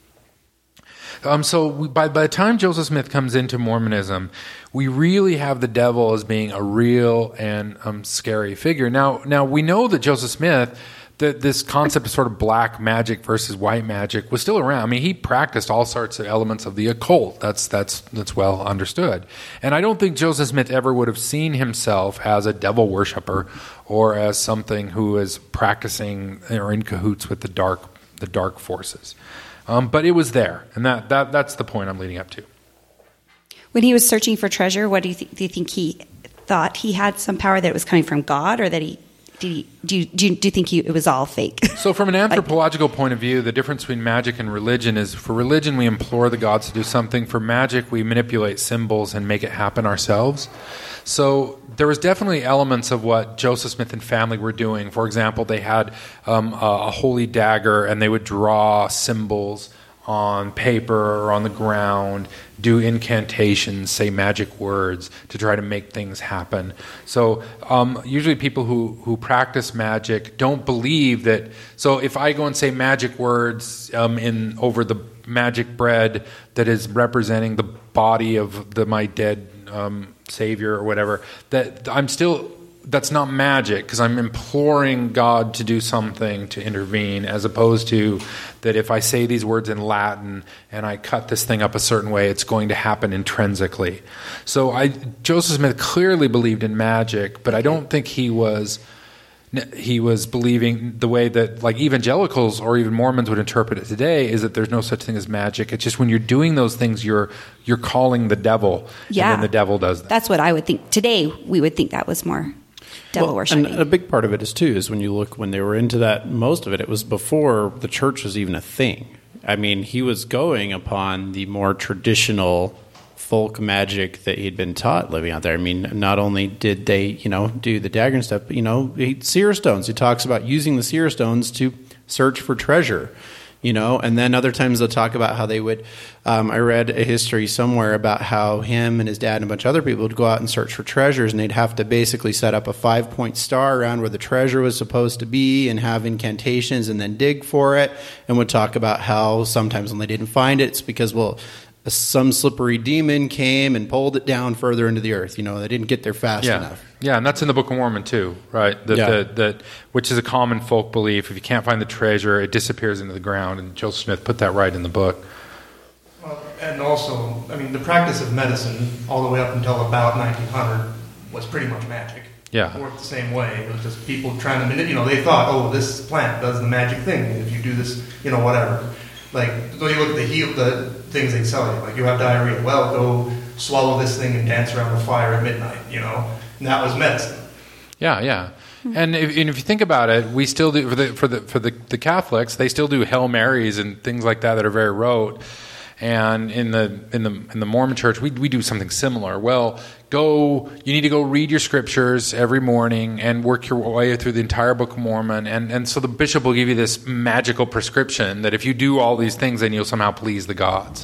By the time Joseph Smith comes into Mormonism, we really have the devil as being a real and scary figure. Now we know that Joseph Smith, that this concept of sort of black magic versus white magic was still around. I mean, he practiced all sorts of elements of the occult. That's well understood. And I don't think Joseph Smith ever would have seen himself as a devil worshiper or as something who is practicing or in cahoots with the dark forces. But it was there, and that's the point I'm leading up to. When he was searching for treasure, what do you think he thought? He had some power that was coming from God, or that do you think it was all fake? So from an anthropological point of view, the difference between magic and religion is, for religion we implore the gods to do something. For magic, we manipulate symbols and make it happen ourselves. So there was definitely elements of what Joseph Smith and family were doing. For example, they had a holy dagger, and they would draw symbols on paper or on the ground, do incantations, say magic words to try to make things happen. So usually people who practice magic don't believe that. So if I go and say magic words over the magic bread that is representing the body of my dead savior or whatever, that's not magic, because I'm imploring God to do something to intervene, as opposed to that if I say these words in Latin and I cut this thing up a certain way, it's going to happen intrinsically. So Joseph Smith clearly believed in magic, but I don't think he was believing the way that like evangelicals or even Mormons would interpret it today, is that there's no such thing as magic. It's just when you're doing those things, you're calling the devil, and then the devil does that. That's what I would think. Today, we would think that was more devil worshiping. And a big part of it is when they were into that, most of it was before the church was even a thing. I mean, he was going upon the more traditional folk magic that he'd been taught living out there. I mean, not only did they, do the dagger and stuff, but, seer stones. He talks about using the seer stones to search for treasure, and then other times they'll talk about how they would, I read a history somewhere about how him and his dad and a bunch of other people would go out and search for treasures, and they'd have to basically set up a 5-point star around where the treasure was supposed to be and have incantations and then dig for it, and would talk about how sometimes when they didn't find it, it's because, some slippery demon came and pulled it down further into the earth. They didn't get there fast enough. Yeah, and that's in the Book of Mormon too, right? That which is a common folk belief. If you can't find the treasure, it disappears into the ground. And Joseph Smith put that right in the book. Well, and also, I mean, the practice of medicine all the way up until about 1900 was pretty much magic. Yeah. It worked the same way. It was just people trying to they thought, this plant does the magic thing. If you do this, whatever. Like, when you look at the things they sell you, like you have diarrhea, well, go swallow this thing and dance around the fire at midnight, and that was medicine. Yeah. And if you think about it, we still do for the Catholics, they still do Hail Marys and things like that are very rote. And in the Mormon Church, we do something similar. Well, you need to go read your scriptures every morning and work your way through the entire Book of Mormon. And so the bishop will give you this magical prescription that if you do all these things, then you'll somehow please the gods.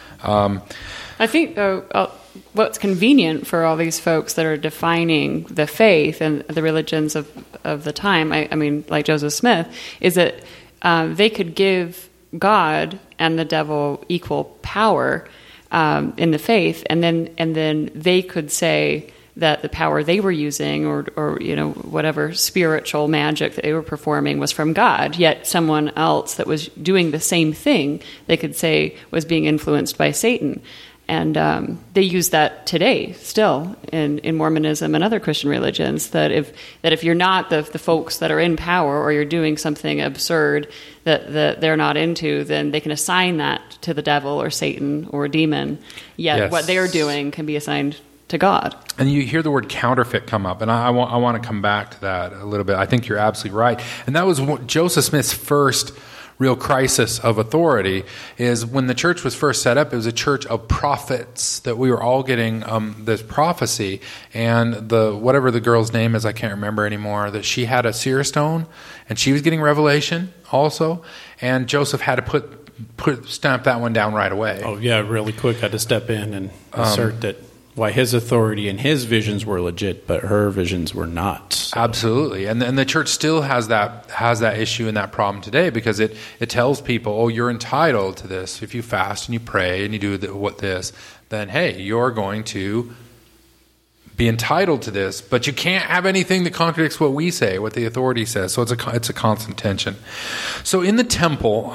I think, though, what's convenient for all these folks that are defining the faith and the religions of the time, I mean, like Joseph Smith, is that they could give God and the devil equal power in the faith, and then they could say that the power they were using, or whatever spiritual magic that they were performing, was from God. Yet someone else that was doing the same thing, they could say, was being influenced by Satan. And they use that today still in Mormonism and other Christian religions, that if you're not the folks that are in power, or you're doing something absurd that they're not into, then they can assign that to the devil or Satan or a demon. Yet Yes. what they're doing can be assigned to God. And you hear the word counterfeit come up, and I want to come back to that a little bit. I think you're absolutely right. And that was Joseph Smith's first real crisis of authority, is when the church was first set up. It was a church of prophets, that we were all getting this prophecy, and whatever the girl's name is, I can't remember anymore, that she had a seer stone and she was getting revelation also, and Joseph had to stamp that one down right away. Oh yeah, really quick. Had to step in and assert that why his authority and his visions were legit, but her visions were not. So. Absolutely, and the church still has that issue and that problem today, because it tells people, oh, you're entitled to this. If you fast and you pray and you do this, then hey, you're going to be entitled to this, but you can't have anything that contradicts what we say, what the authority says. So it's a constant tension. So in the temple,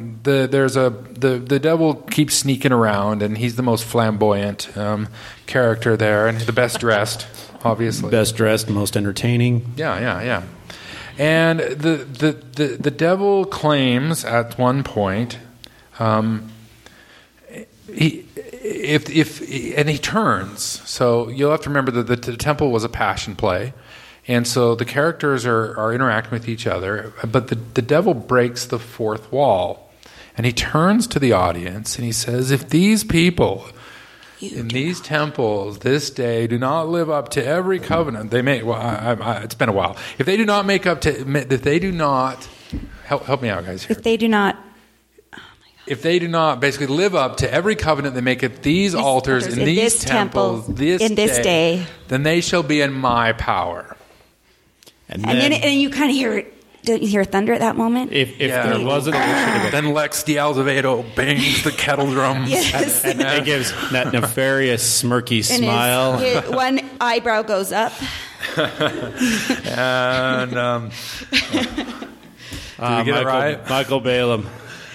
the devil keeps sneaking around, and he's the most flamboyant character there, and the best dressed, obviously. Best dressed, most entertaining. Yeah. And the devil claims at one point, he turns. So you'll have to remember that the temple was a passion play, and so the characters are interacting with each other. But the devil breaks the fourth wall, and he turns to the audience and he says, "If these people in these temples this day do not live up to every covenant they make," it's been a while. If they do not help me out, guys. Here. If they do not basically live up to every covenant they make at these altars in these temples this day, then they shall be in my power. And then you kind of hear, don't you hear thunder at that moment? If there wasn't, then Lex D'Azevedo bangs the kettle drum. Yes. and he gives that nefarious smirky smile. His one eyebrow goes up. And did we get it right? Michael Balaam.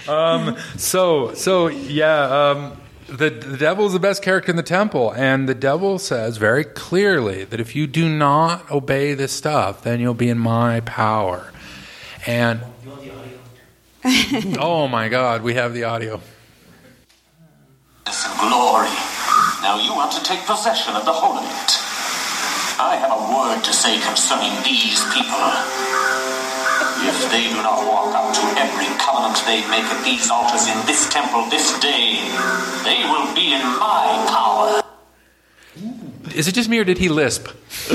The devil is the best character in the temple, and the devil says very clearly that if you do not obey this stuff, then you'll be in my power. And oh my God, we have the audio. Glory. Now you want to take possession of the whole of it. I have a word to say concerning these people. If they do not walk up to every covenant they make at these altars in this temple this day, they will be in my power. Is it just me, or did he lisp?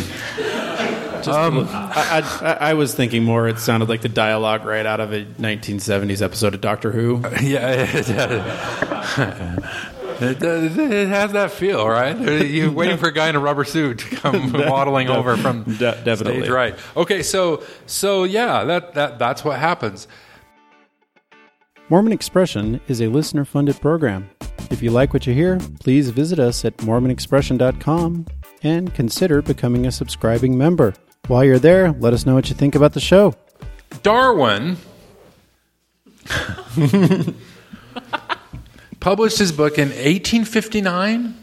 I was thinking more, it sounded like the dialogue right out of a 1970s episode of Doctor Who. Yeah, it has that feel, right? You're waiting for a guy in a rubber suit to come waddling over from definitely stage right. Okay, so yeah, that's what happens. Mormon Expression is a listener-funded program. If you like what you hear, please visit us at mormonexpression.com and consider becoming a subscribing member. While you're there, let us know what you think about the show. Darwin published his book in 1859.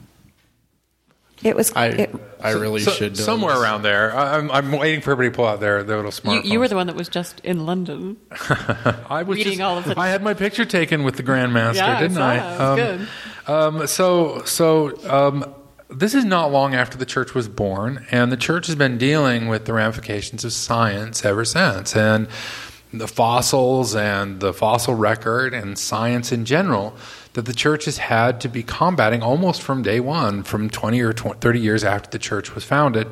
It was. I really should know somewhere this. around there. I'm waiting for everybody to pull out their little smartphones. You were the one that was just in London. I was reading all of it. I had my picture taken with the Grandmaster, didn't I? It was good. This is not long after the church was born, and the church has been dealing with the ramifications of science ever since, and the fossils and the fossil record and science in general that the church has had to be combating almost from day one, from 20 or 30 years after the church was founded.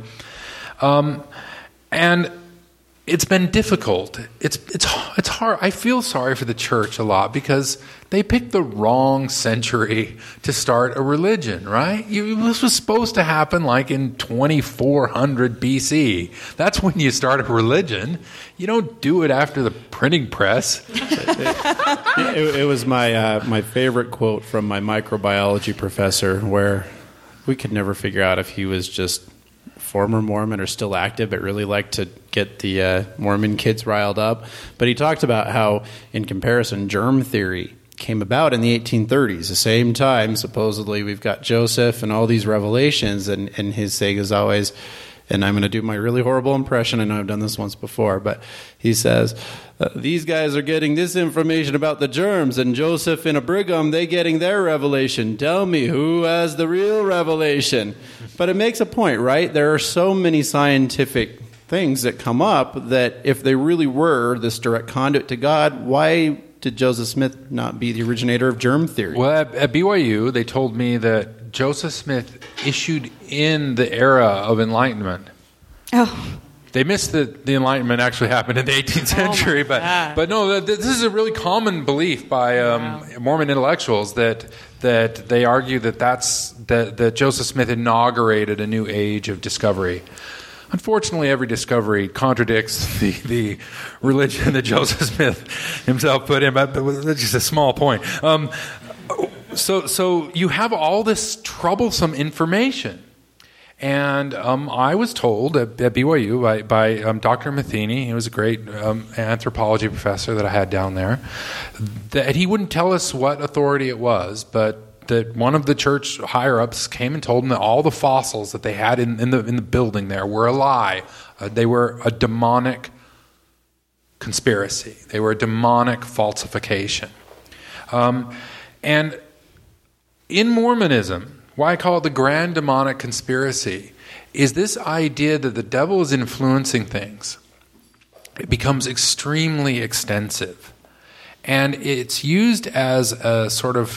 And it's been difficult. It's hard. I feel sorry for the church a lot because they picked the wrong century to start a religion, right? This was supposed to happen like in 2400 BC. That's when you start a religion. You don't do it after the printing press. It was my favorite quote from my microbiology professor, where we could never figure out if he was just former Mormon or still active, but really liked to get the Mormon kids riled up. But he talked about how, in comparison, germ theory came about in the 1830s, the same time, supposedly, we've got Joseph and all these revelations, and his saying is always, and I'm going to do my really horrible impression, I know I've done this once before, but he says, these guys are getting this information about the germs, and Joseph and Brigham, they getting their revelation. Tell me, who has the real revelation? But it makes a point, right? There are so many scientific things that come up that if they really were this direct conduit to God, why did Joseph Smith not be the originator of germ theory? Well, at BYU, they told me that Joseph Smith issued in the era of Enlightenment. Oh. They missed the Enlightenment actually happened in the 18th century, but no, this is a really common belief by Mormon intellectuals that they argue that Joseph Smith inaugurated a new age of discovery. Unfortunately, every discovery contradicts the religion that Joseph Smith himself put in, but that's just a small point. So you have all this troublesome information. And I was told at BYU by Dr. Matheny, he was a great anthropology professor that I had down there, that he wouldn't tell us what authority it was, but that one of the church higher-ups came and told him that all the fossils that they had in the building there were a lie. They were a demonic conspiracy. They were a demonic falsification. And in Mormonism, why I call it the grand demonic conspiracy, is this idea that the devil is influencing things. It becomes extremely extensive. And it's used as a sort of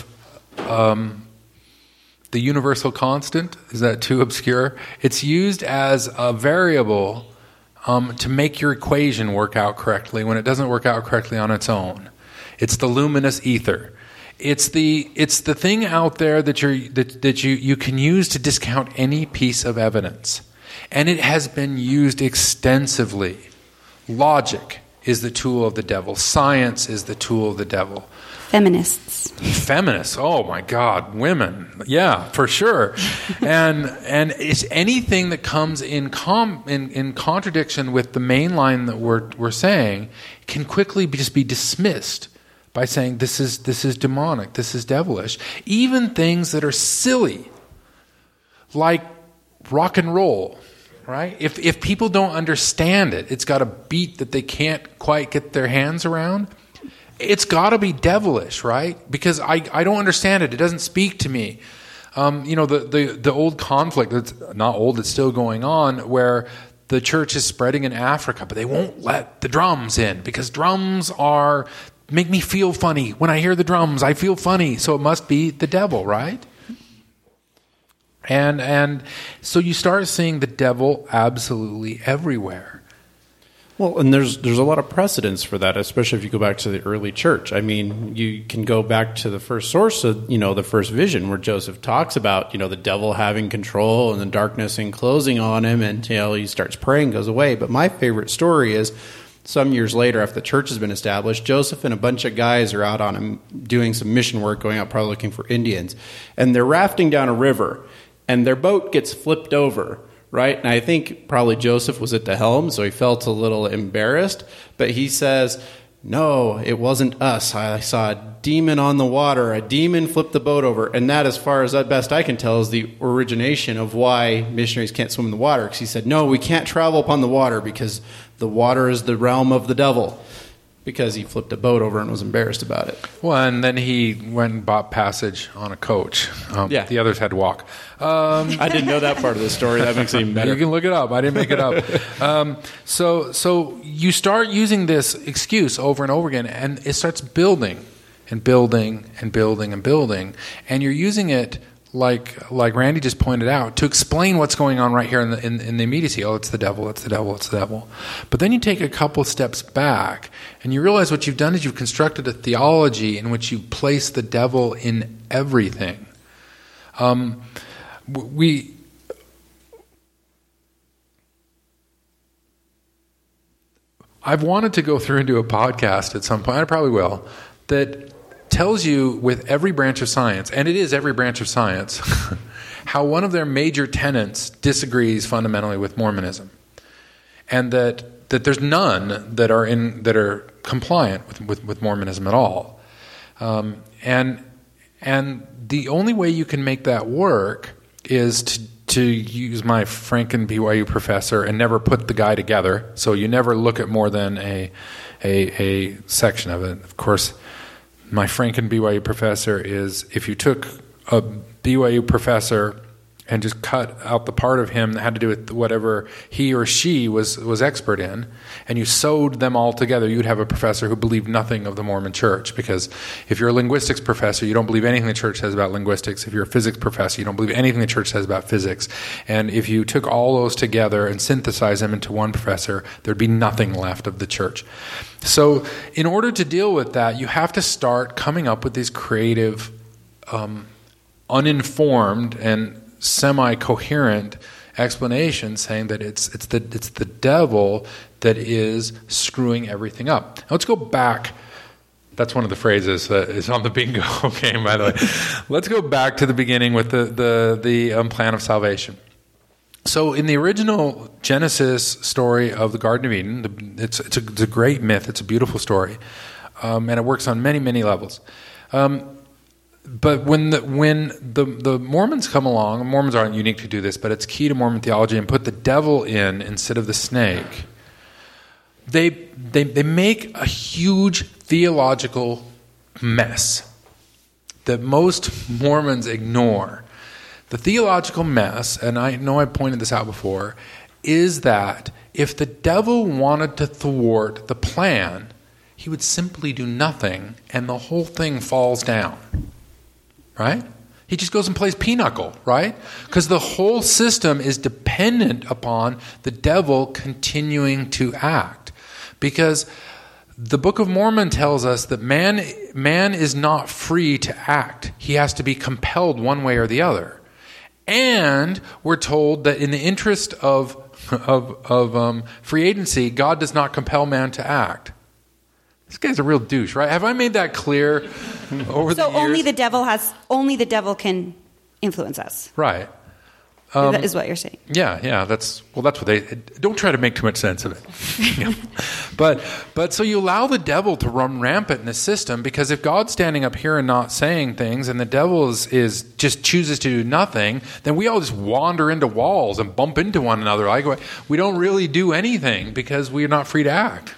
the universal constant. Is that too obscure? It's used as a variable to make your equation work out correctly when it doesn't work out correctly on its own. It's the luminous ether. It's the thing out there that you can use to discount any piece of evidence. And it has been used extensively. Logic is the tool of the devil. Science is the tool of the devil. Feminists. Oh my God, women. Yeah, for sure. and it's anything that comes in contradiction with the main line that we're saying can quickly just be dismissed by saying this is demonic, this is devilish. Even things that are silly, like rock and roll, right? If people don't understand it, it's got a beat that they can't quite get their hands around. It's got to be devilish, right? Because I don't understand it. It doesn't speak to me. The old conflict that's not old, it's still going on, where the church is spreading in Africa, but they won't let the drums in because drums make me feel funny. When I hear the drums, I feel funny. So it must be the devil, right? And so you start seeing the devil absolutely everywhere. Well, and there's a lot of precedence for that, especially if you go back to the early church. I mean, you can go back to the first source of, the first vision where Joseph talks about, the devil having control and the darkness enclosing on him, and, he starts praying, goes away. But my favorite story is some years later, after the church has been established, Joseph and a bunch of guys are out doing some mission work, going out probably looking for Indians. And they're rafting down a river, and their boat gets flipped over, right? And I think probably Joseph was at the helm, so he felt a little embarrassed. But he says, no, it wasn't us. I saw a demon on the water. A demon flipped the boat over. And that, as far as best I can tell, is the origination of why missionaries can't swim in the water. Because he said, no, we can't travel upon the water because the water is the realm of the devil. Because he flipped a boat over and was embarrassed about it. Well, and then he went and bought passage on a coach. The others had to walk. I didn't know that part of the story. That makes it even better. You can look it up. I didn't make it up. So you start using this excuse over and over again, and it starts building. and building and building and building, and you're using it like Randy just pointed out, to explain what's going on right here in the immediacy. Oh, it's the devil, it's the devil, it's the devil. But then you take a couple steps back, and you realize what you've done is you've constructed a theology in which you place the devil in everything. I've wanted to go through and do a podcast at some point, I probably will, that tells you with every branch of science, and it is every branch of science, how one of their major tenets disagrees fundamentally with Mormonism, and that there's none that are compliant with Mormonism at all, and the only way you can make that work is to use my Franken BYU professor and never put the guy together. So you never look at more than a section of it. Of course, my Franken BYU professor is, if you took a BYU professor and just cut out the part of him that had to do with whatever he or she was expert in, and you sewed them all together, you'd have a professor who believed nothing of the Mormon Church. Because if you're a linguistics professor, you don't believe anything the church says about linguistics. If you're a physics professor, you don't believe anything the church says about physics. And if you took all those together and synthesized them into one professor, there'd be nothing left of the church. So in order to deal with that, you have to start coming up with these creative, uninformed and semi-coherent explanation, saying that it's the devil that is screwing everything up. Now let's go back. That's one of the phrases that is on the bingo game, by the way. Let's go back to the beginning with the plan of salvation. So in the original Genesis story of the Garden of Eden, it's a great myth. It's a beautiful story, and it works on many, many levels. But when the Mormons come along, and Mormons aren't unique to do this, but it's key to Mormon theology, and put the devil in instead of the snake, they make a huge theological mess that most Mormons ignore. The theological mess, and I know I pointed this out before, is that if the devil wanted to thwart the plan, he would simply do nothing, and the whole thing falls down. Right? He just goes and plays pinochle, right? Because the whole system is dependent upon the devil continuing to act. Because the Book of Mormon tells us that man is not free to act. He has to be compelled one way or the other. And we're told that in the interest of free agency, God does not compel man to act. This guy's a real douche, right? Have I made that clear over the years? So only the devil can influence us. Right. That is what you're saying. Yeah. That's what they don't try to make too much sense of it. Yeah. But so you allow the devil to run rampant in the system, because if God's standing up here and not saying things, and the devil is just chooses to do nothing, then we all just wander into walls and bump into one another. Like, we don't really do anything because we're not free to act.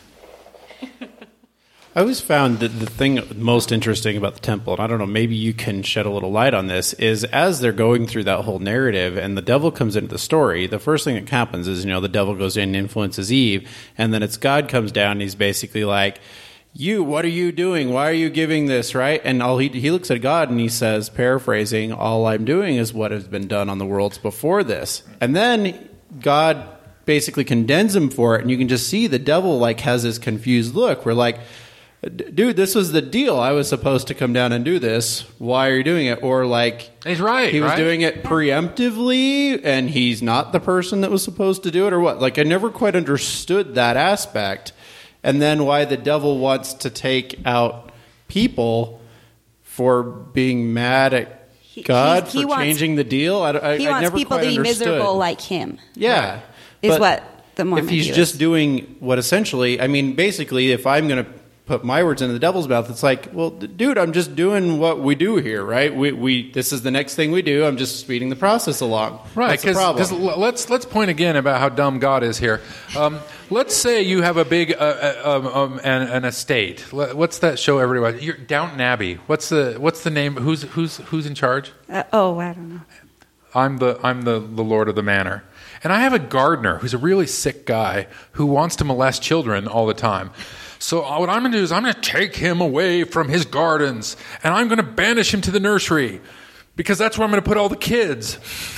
I always found that the thing most interesting about the temple, and I don't know, maybe you can shed a little light on this, is as they're going through that whole narrative and the devil comes into the story, the first thing that happens is, the devil goes in and influences Eve, and then it's God comes down and he's basically like, what are you doing? Why are you giving this, right? And he looks at God and he says, paraphrasing, all I'm doing is what has been done on the worlds before this. And then God basically condemns him for it, and you can just see the devil has this confused look. We're like, dude, this was the deal. I was supposed to come down and do this. Why are you doing it? Or he's right. He was doing it preemptively, and he's not the person that was supposed to do it, or what? I never quite understood that aspect. And then why the devil wants to take out people for being mad at God for changing the deal. He wants people to be miserable like him. Yeah. Is what the Mormon if he's just doing what essentially, basically, if I'm going to put my words into the devil's mouth, it's like, well, dude, I'm just doing what we do here, right? We this is the next thing we do. I'm just speeding the process along. Right, because let's point again about how dumb God is here. Let's say you have a big an estate. What's that show everybody watches? Downton Abbey. What's the name? Who's in charge? I don't know. I'm the Lord of the Manor. And I have a gardener who's a really sick guy who wants to molest children all the time. So what I'm going to do is I'm going to take him away from his gardens, and I'm going to banish him to the nursery, because that's where I'm going to put all the kids.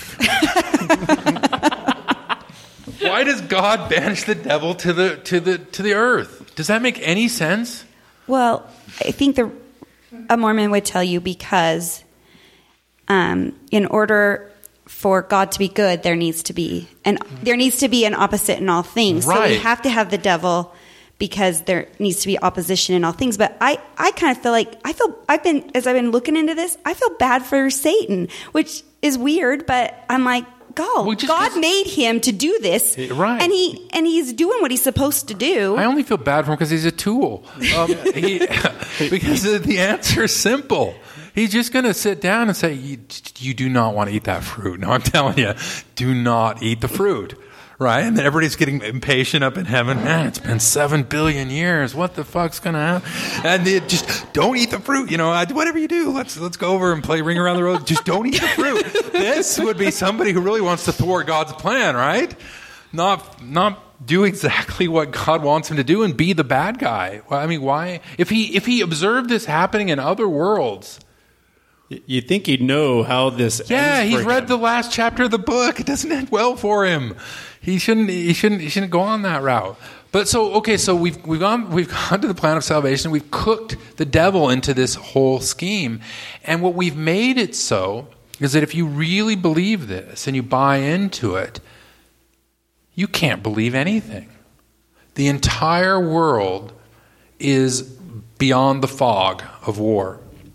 Why does God banish the devil to the earth? Does that make any sense? Well, I think a Mormon would tell you because in order for God to be good, there needs to be an opposite in all things. Right. So we have to have the devil because there needs to be opposition in all things. But I kind of feel like I've been looking into this, I feel bad for Satan, which is weird, but I'm like, God made him to do this, right? And he's doing what he's supposed to do. I only feel bad for him because he's a tool. Because the answer is simple. He's just going to sit down and say, "You do not want to eat that fruit." No, I'm telling you, do not eat the fruit. Right? And then everybody's getting impatient up in heaven. Man, it's been 7 billion years. What the fuck's going to happen? And they just don't eat the fruit. Whatever you do, let's go over and play Ring Around the Road. Just don't eat the fruit. This would be somebody who really wants to thwart God's plan, right? Not do exactly what God wants him to do and be the bad guy. Well, I mean, why? If he observed this happening in other worlds, you'd think he'd know how this ends. Yeah, he's for read him. the last chapter of the book. It doesn't end well for him. He shouldn't go on that route. But so we've gone to the plan of salvation. We've cooked the devil into this whole scheme, and what we've made it so is that if you really believe this and you buy into it, you can't believe anything. The entire world is beyond the fog of war.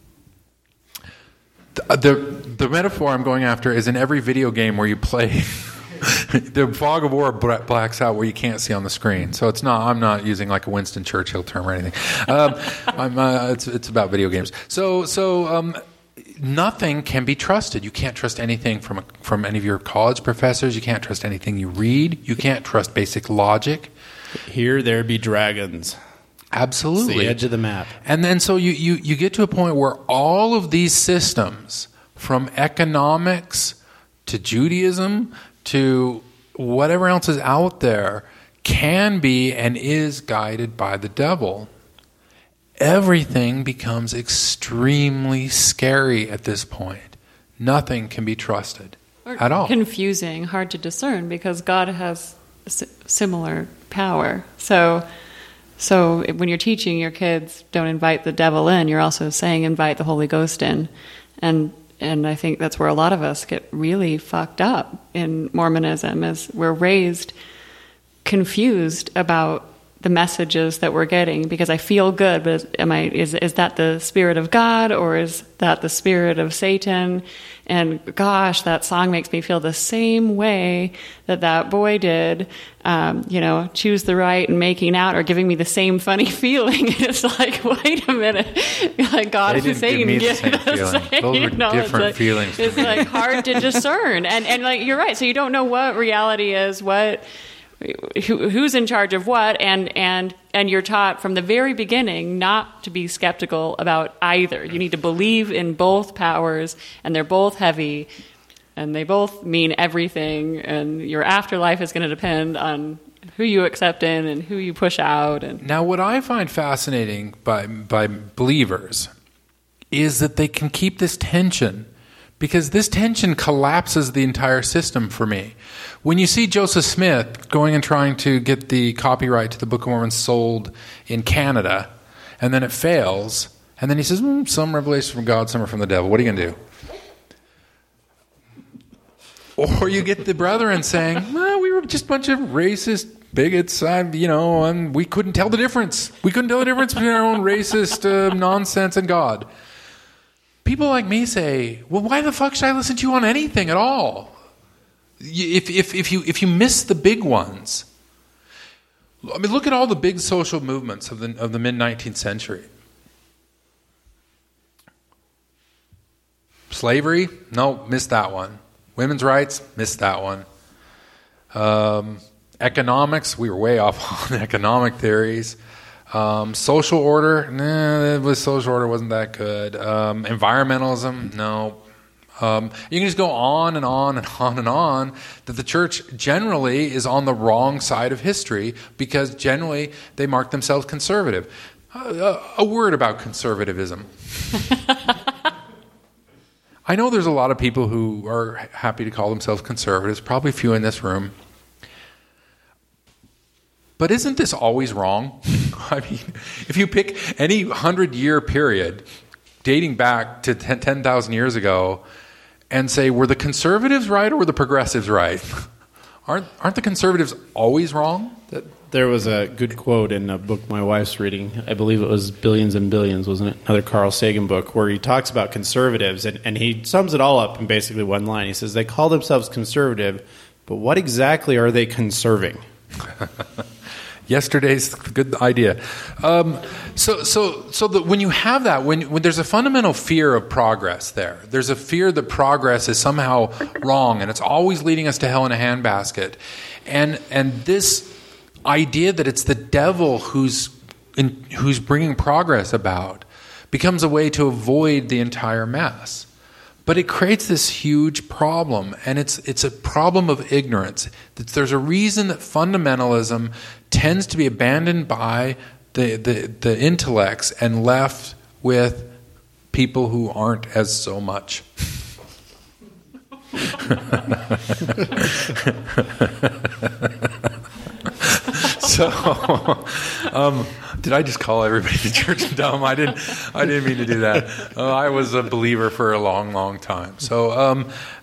The metaphor I'm going after is in every video game where you play. The fog of war blacks out where you can't see on the screen. So I'm not using like a Winston Churchill term or anything. It's about video games. So nothing can be trusted. You can't trust anything from any of your college professors. You can't trust anything you read. You can't trust basic logic. Here there be dragons. Absolutely. It's the edge of the map. And then so you get to a point where all of these systems, from economics to Judaism to whatever else is out there, can be and is guided by the devil. Everything becomes extremely scary at this point. Nothing can be trusted at all. Confusing, hard to discern, because God has similar power. So when you're teaching your kids, don't invite the devil in, you're also saying invite the Holy Ghost in. And I think that's where a lot of us get really fucked up in Mormonism, is we're raised confused about the messages that we're getting, because I feel good, but is that the Spirit of God or is that the spirit of Satan? And gosh, that song makes me feel the same way that boy did, choose the right and making out, or giving me the same funny feeling. It's like, wait a minute, like God is saying, Those were different feelings. It's like hard to discern, and like you're right. So you don't know what reality is, who's in charge of what, and you're taught from the very beginning not to be skeptical about either. You need to believe in both powers, and they're both heavy, and they both mean everything, and your afterlife is going to depend on who you accept in and who you push out. And now, what I find fascinating by believers is that they can keep this tension, because this tension collapses the entire system for me. When you see Joseph Smith going and trying to get the copyright to the Book of Mormon sold in Canada, and then it fails, and then he says, some revelation from God, some are from the devil. What are you going to do? Or you get the brethren saying, we were just a bunch of racist bigots, and we couldn't tell the difference. We couldn't tell the difference between our own racist nonsense and God. People like me say, well, why the fuck should I listen to you on anything at all? If you miss the big ones, I mean, look at all the big social movements of the mid-19th century. Slavery, no, missed that one. Women's rights, missed that one. Economics, we were way off on economic theories. Social order, social order wasn't that good. Environmentalism, no. You can just go on and on and on and on that the church generally is on the wrong side of history because generally they mark themselves conservative. A word about conservatism. I know there's a lot of people who are happy to call themselves conservatives, probably a few in this room. But isn't this always wrong? I mean, if you pick any 100-year period dating back to 10,000 years ago and say, were the conservatives right or were the progressives right? Aren't the conservatives always wrong? There was a good quote in a book my wife's reading. I believe it was Billions and Billions, wasn't it? Another Carl Sagan book where he talks about conservatives, and he sums it all up in basically one line. He says, they call themselves conservative, but what exactly are they conserving? Yesterday's good idea. So when you have that, when there's a fundamental fear of progress there's a fear that progress is somehow wrong and it's always leading us to hell in a handbasket. And this idea that it's the devil who's bringing progress about becomes a way to avoid the entire mess. But it creates this huge problem, and it's a problem of ignorance. There's a reason that fundamentalism tends to be abandoned by the intellects and left with people who aren't as so much. So, did I just call everybody to church dumb? I didn't mean to do that. I was a believer for a long, long time. So,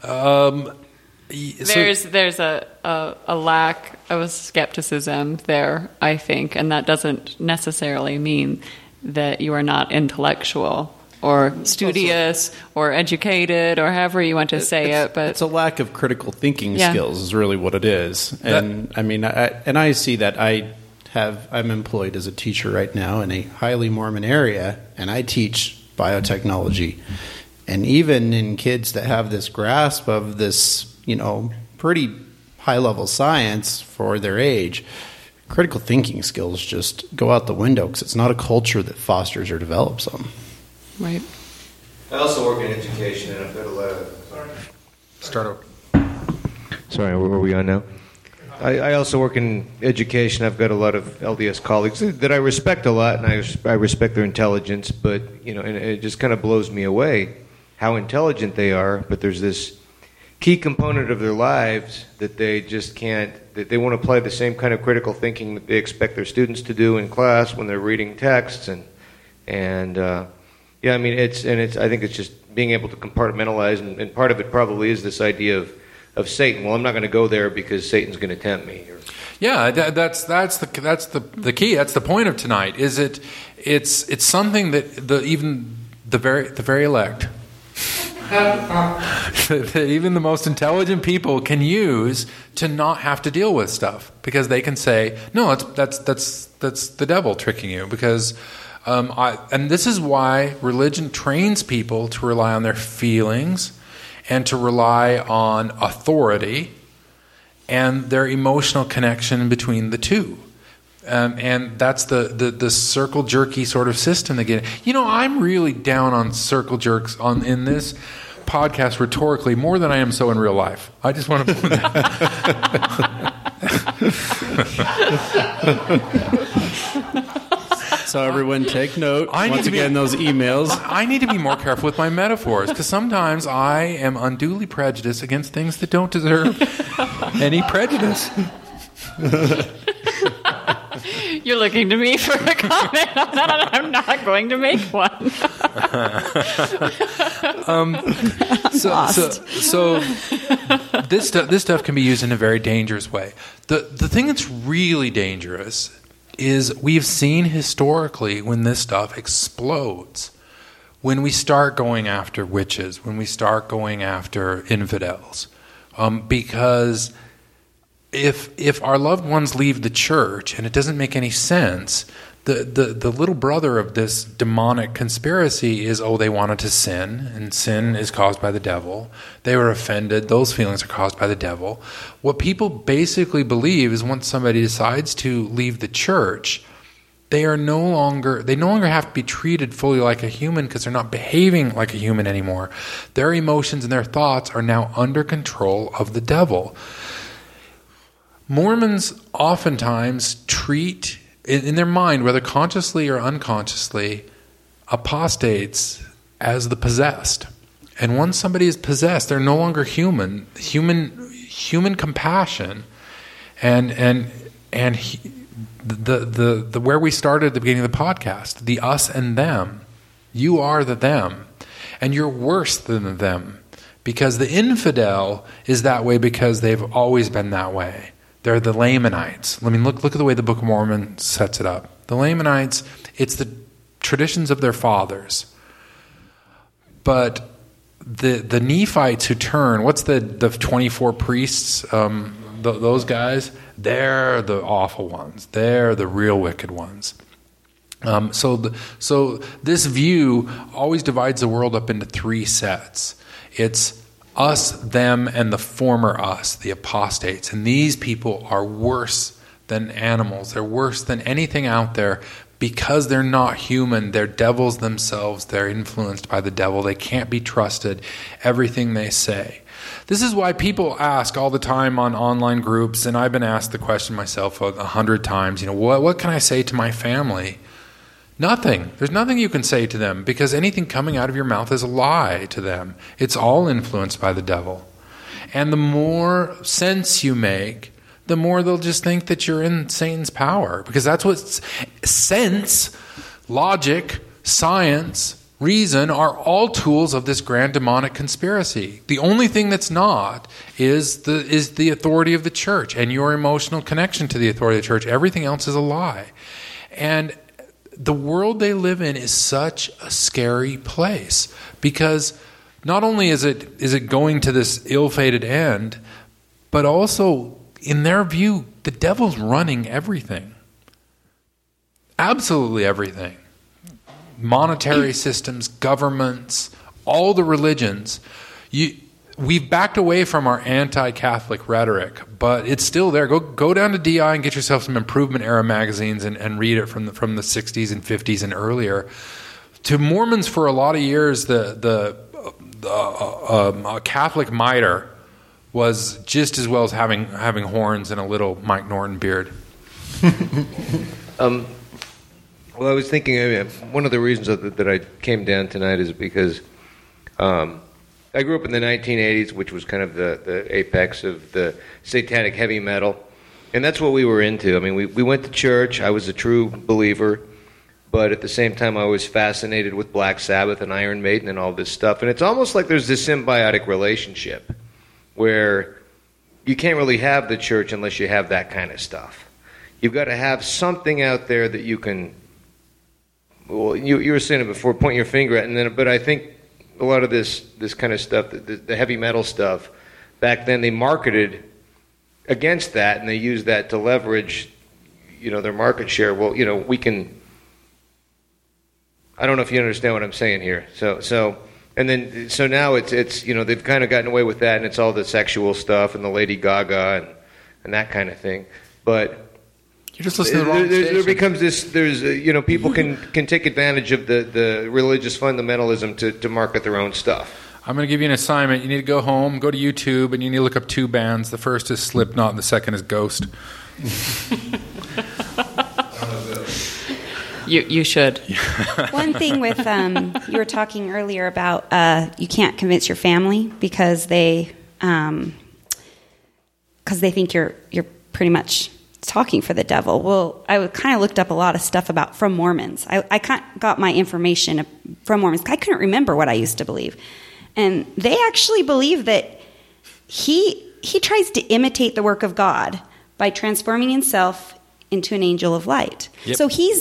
there's a lack of skepticism there, I think, and that doesn't necessarily mean that you are not intellectual or studious or educated or however you want to say it. But it's a lack of critical thinking skills is really what it is. And I see that I'm employed as a teacher right now in a highly Mormon area, and I teach biotechnology. And even in kids that have this grasp of this, pretty high-level science for their age, critical thinking skills just go out the window because it's not a culture that fosters or develops them. Right. I also work in education, and I've got a lot of... Start over. Sorry, where are we on now? I also work in education. I've got a lot of LDS colleagues that I respect a lot, and I respect their intelligence, but, and it just kind of blows me away how intelligent they are, but there's this key component of their lives that they just can't, that they won't apply the same kind of critical thinking that they expect their students to do in class when they're reading texts, I think it's just being able to compartmentalize, and part of it probably is this idea of Satan. Well, I'm not going to go there because Satan's going to tempt me. Yeah, that's the key. That's the point of tonight. Is it's something that even the very elect, that even the most intelligent people can use to not have to deal with stuff, because they can say, no, that's the devil tricking you, because. And this is why religion trains people to rely on their feelings and to rely on authority and their emotional connection between the two. And that's the circle jerky sort of system again. I'm really down on circle jerks in this podcast rhetorically more than I am so in real life. I just want to put that. So everyone take note. Once again, those emails. I need to be more careful with my metaphors, because sometimes I am unduly prejudiced against things that don't deserve any prejudice. You're looking to me for a comment on that, and I'm not going to make one. So this stuff can be used in a very dangerous way. The thing that's really dangerous is we've seen historically when this stuff explodes, when we start going after witches, when we start going after infidels, because if our loved ones leave the church and it doesn't make any sense, the little brother of this demonic conspiracy is, they wanted to sin, and sin is caused by the devil. They were offended. Those feelings are caused by the devil. What people basically believe is once somebody decides to leave the church, they no longer have to be treated fully like a human because they're not behaving like a human anymore. Their emotions and their thoughts are now under control of the devil. Mormons oftentimes treat, in their mind, whether consciously or unconsciously, apostates as the possessed. And once somebody is possessed, they're no longer human. Human compassion, the where we started at the beginning of the podcast, the us and them. You are the them, and you're worse than the them, because the infidel is that way because they've always been that way. They're the Lamanites. I mean, look at the way the Book of Mormon sets it up. The Lamanites, it's the traditions of their fathers. But the Nephites who turn, what's the 24 priests, those guys? They're the awful ones. They're the real wicked ones. So this view always divides the world up into three sets. It's us, them, and the former us, the apostates. And these people are worse than animals. They're worse than anything out there because they're not human. They're devils themselves. They're influenced by the devil. They can't be trusted. Everything they say. This is why people ask all the time on online groups, and I've been asked the question myself 100 times, what can I say to my family? Nothing. There's nothing you can say to them because anything coming out of your mouth is a lie to them. It's all influenced by the devil. And the more sense you make, the more they'll just think that you're in Satan's power. Because that's what sense, logic, science, reason are all tools of this grand demonic conspiracy. The only thing that's not is the authority of the church and your emotional connection to the authority of the church. Everything else is a lie. And the world they live in is such a scary place because not only is it going to this ill-fated end, but also in their view, the devil's running everything. Absolutely everything. Monetary systems, governments, all the religions. We've backed away from our anti-Catholic rhetoric, but it's still there. Go down to DI and get yourself some Improvement Era magazines and read it from the 60s and 50s and earlier. To Mormons, for a lot of years, the Catholic mitre was just as well as having horns and a little Mike Norton beard. Well, I was thinking, one of the reasons that I came down tonight is because I grew up in the 1980s, which was kind of the apex of the satanic heavy metal. And that's what we were into. I mean, we went to church. I was a true believer. But at the same time, I was fascinated with Black Sabbath and Iron Maiden and all this stuff. And it's almost like there's this symbiotic relationship where you can't really have the church unless you have that kind of stuff. You've got to have something out there that you can... Well, you were saying it before, point your finger at, but I think a lot of this kind of stuff, the heavy metal stuff, back then they marketed against that, and they used that to leverage, their market share. Well, we can. I don't know if you understand what I'm saying here. So now it's they've kind of gotten away with that, and it's all the sexual stuff and the Lady Gaga and that kind of thing, but. You're just listening to the wrong station. There becomes this. There's people can take advantage of the religious fundamentalism to market their own stuff. I'm going to give you an assignment. You need to go home, go to YouTube, and you need to look up two bands. The first is Slipknot, and the second is Ghost. You should. One thing with you were talking earlier about you can't convince your family because they think you're pretty much talking for the devil. Well, I kind of looked up a lot of stuff from Mormons. I got my information from Mormons. I couldn't remember what I used to believe. And they actually believe that he tries to imitate the work of God by transforming himself into an angel of light. Yep. So he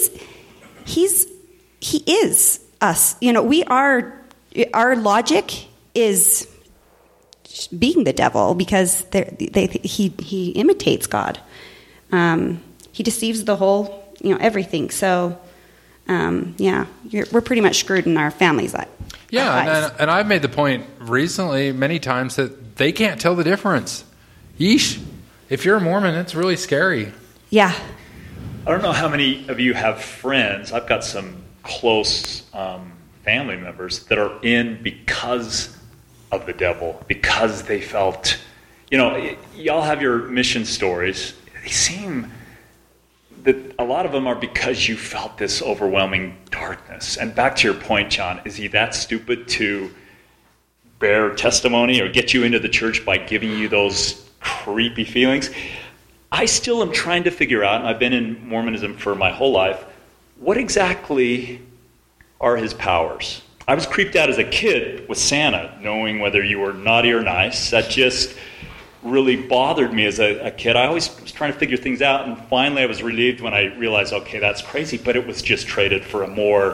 is us. Our logic is being the devil because he imitates God. He deceives the whole, everything. So, we're pretty much screwed in our families' lives. Yeah, and I've made the point recently many times that they can't tell the difference. Yeesh. If you're a Mormon, it's really scary. Yeah. I don't know how many of you have friends. I've got some close family members that are in because of the devil, because they felt, y'all have your mission stories. They seem that a lot of them are because you felt this overwhelming darkness. And back to your point, John, is he that stupid to bear testimony or get you into the church by giving you those creepy feelings? I still am trying to figure out, and I've been in Mormonism for my whole life, what exactly are his powers? I was creeped out as a kid with Santa, knowing whether you were naughty or nice. That just really bothered me as a kid. I always was trying to figure things out, and finally I was relieved when I realized, okay, that's crazy, but it was just traded for a more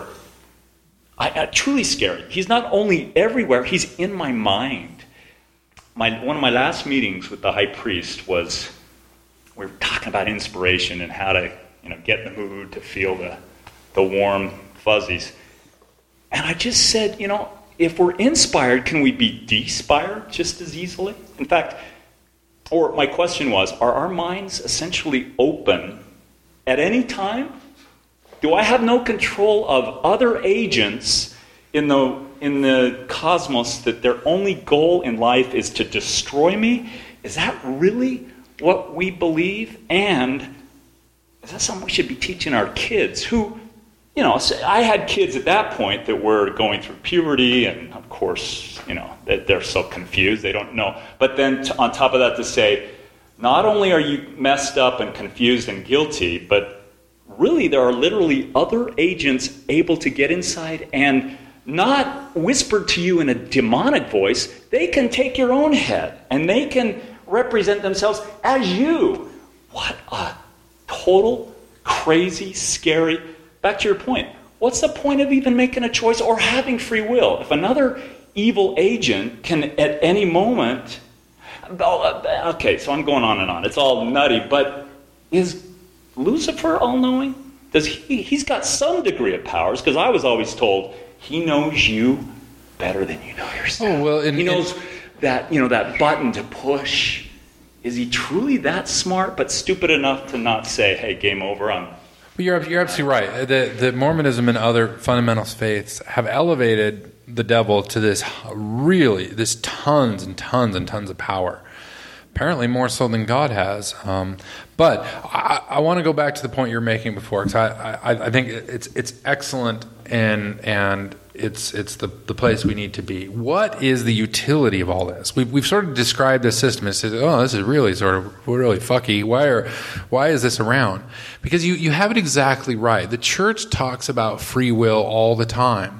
truly scary. He's not only everywhere, he's in my mind. One of my last meetings with the high priest was, we were talking about inspiration and how to get in the mood to feel the warm fuzzies. And I just said, if we're inspired, can we be despired just as easily? In fact, or my question was, are our minds essentially open at any time? Do I have no control of other agents in the cosmos that their only goal in life is to destroy me? Is that really what we believe? And is that something we should be teaching our kids who, I had kids at that point that were going through puberty, and of course, they're so confused, they don't know. But then on top of that to say, not only are you messed up and confused and guilty, but really there are literally other agents able to get inside and not whisper to you in a demonic voice. They can take your own head and they can represent themselves as you. What a total, crazy, scary... Back to your point, what's the point of even making a choice or having free will? If another evil agent can at any moment... Okay, so I'm going on and on. It's all nutty, but is Lucifer all-knowing? He's got some degree of powers, because I was always told he knows you better than you know yourself. Oh, well, he knows that button to push. Is he truly that smart but stupid enough to not say, hey, game over, But you're absolutely right. The Mormonism and other fundamentalist faiths have elevated the devil to this tons and tons and tons of power. Apparently more so than God has. But I want to go back to the point you were making before, because I think it's excellent and it's the place we need to be. What is the utility of all this? We've sort of described this system and said, oh, this is really really fucky. Why is this around? Because you have it exactly right. The church talks about free will all the time,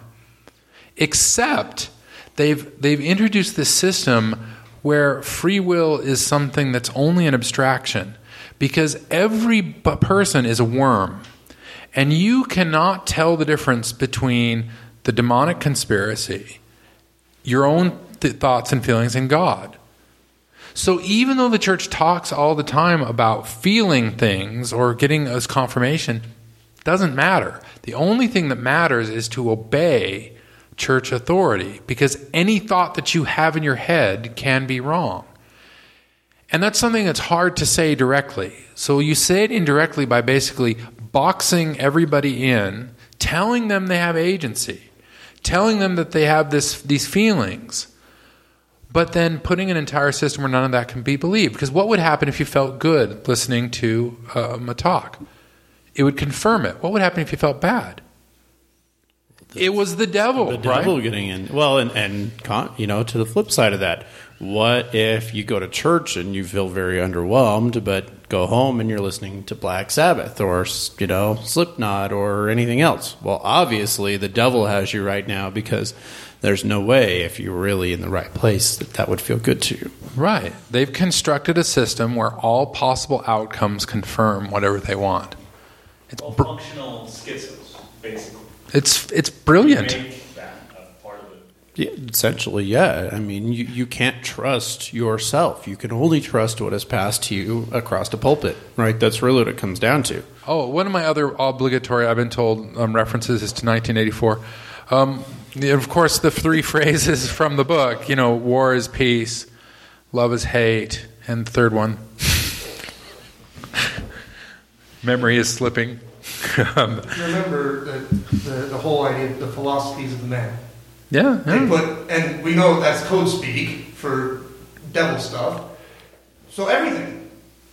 except they've introduced this system where free will is something that's only an abstraction, because every person is a worm, and you cannot tell the difference between the demonic conspiracy, your own thoughts and feelings, and God. So even though the church talks all the time about feeling things or getting us confirmation, it doesn't matter. The only thing that matters is to obey church authority, because any thought that you have in your head can be wrong. And that's something that's hard to say directly. So you say it indirectly by basically boxing everybody in, telling them they have agency, telling them that they have these feelings, but then putting an entire system where none of that can be believed. Because what would happen if you felt good listening to a talk? It would confirm it. What would happen if you felt bad? It was the devil, the devil getting in. Well, and to the flip side of that, what if you go to church and you feel very underwhelmed, but go home and you're listening to Black Sabbath or Slipknot or anything else? Well, obviously the devil has you right now, because there's no way, if you're really in the right place, that would feel good to you. Right. They've constructed a system where all possible outcomes confirm whatever they want. It's functional schisms, basically. It's brilliant. Make that a part of it. Yeah, essentially, yeah. I mean, you can't trust yourself. You can only trust what is passed to you across the pulpit, right? That's really what it comes down to. Oh, one of my other obligatory, I've been told, references is to 1984. Of course, the three phrases from the book, war is peace, love is hate, and the third one, Memory is slipping. Remember the whole idea of the philosophies of men. Yeah. And we know that's code speak for devil stuff. So everything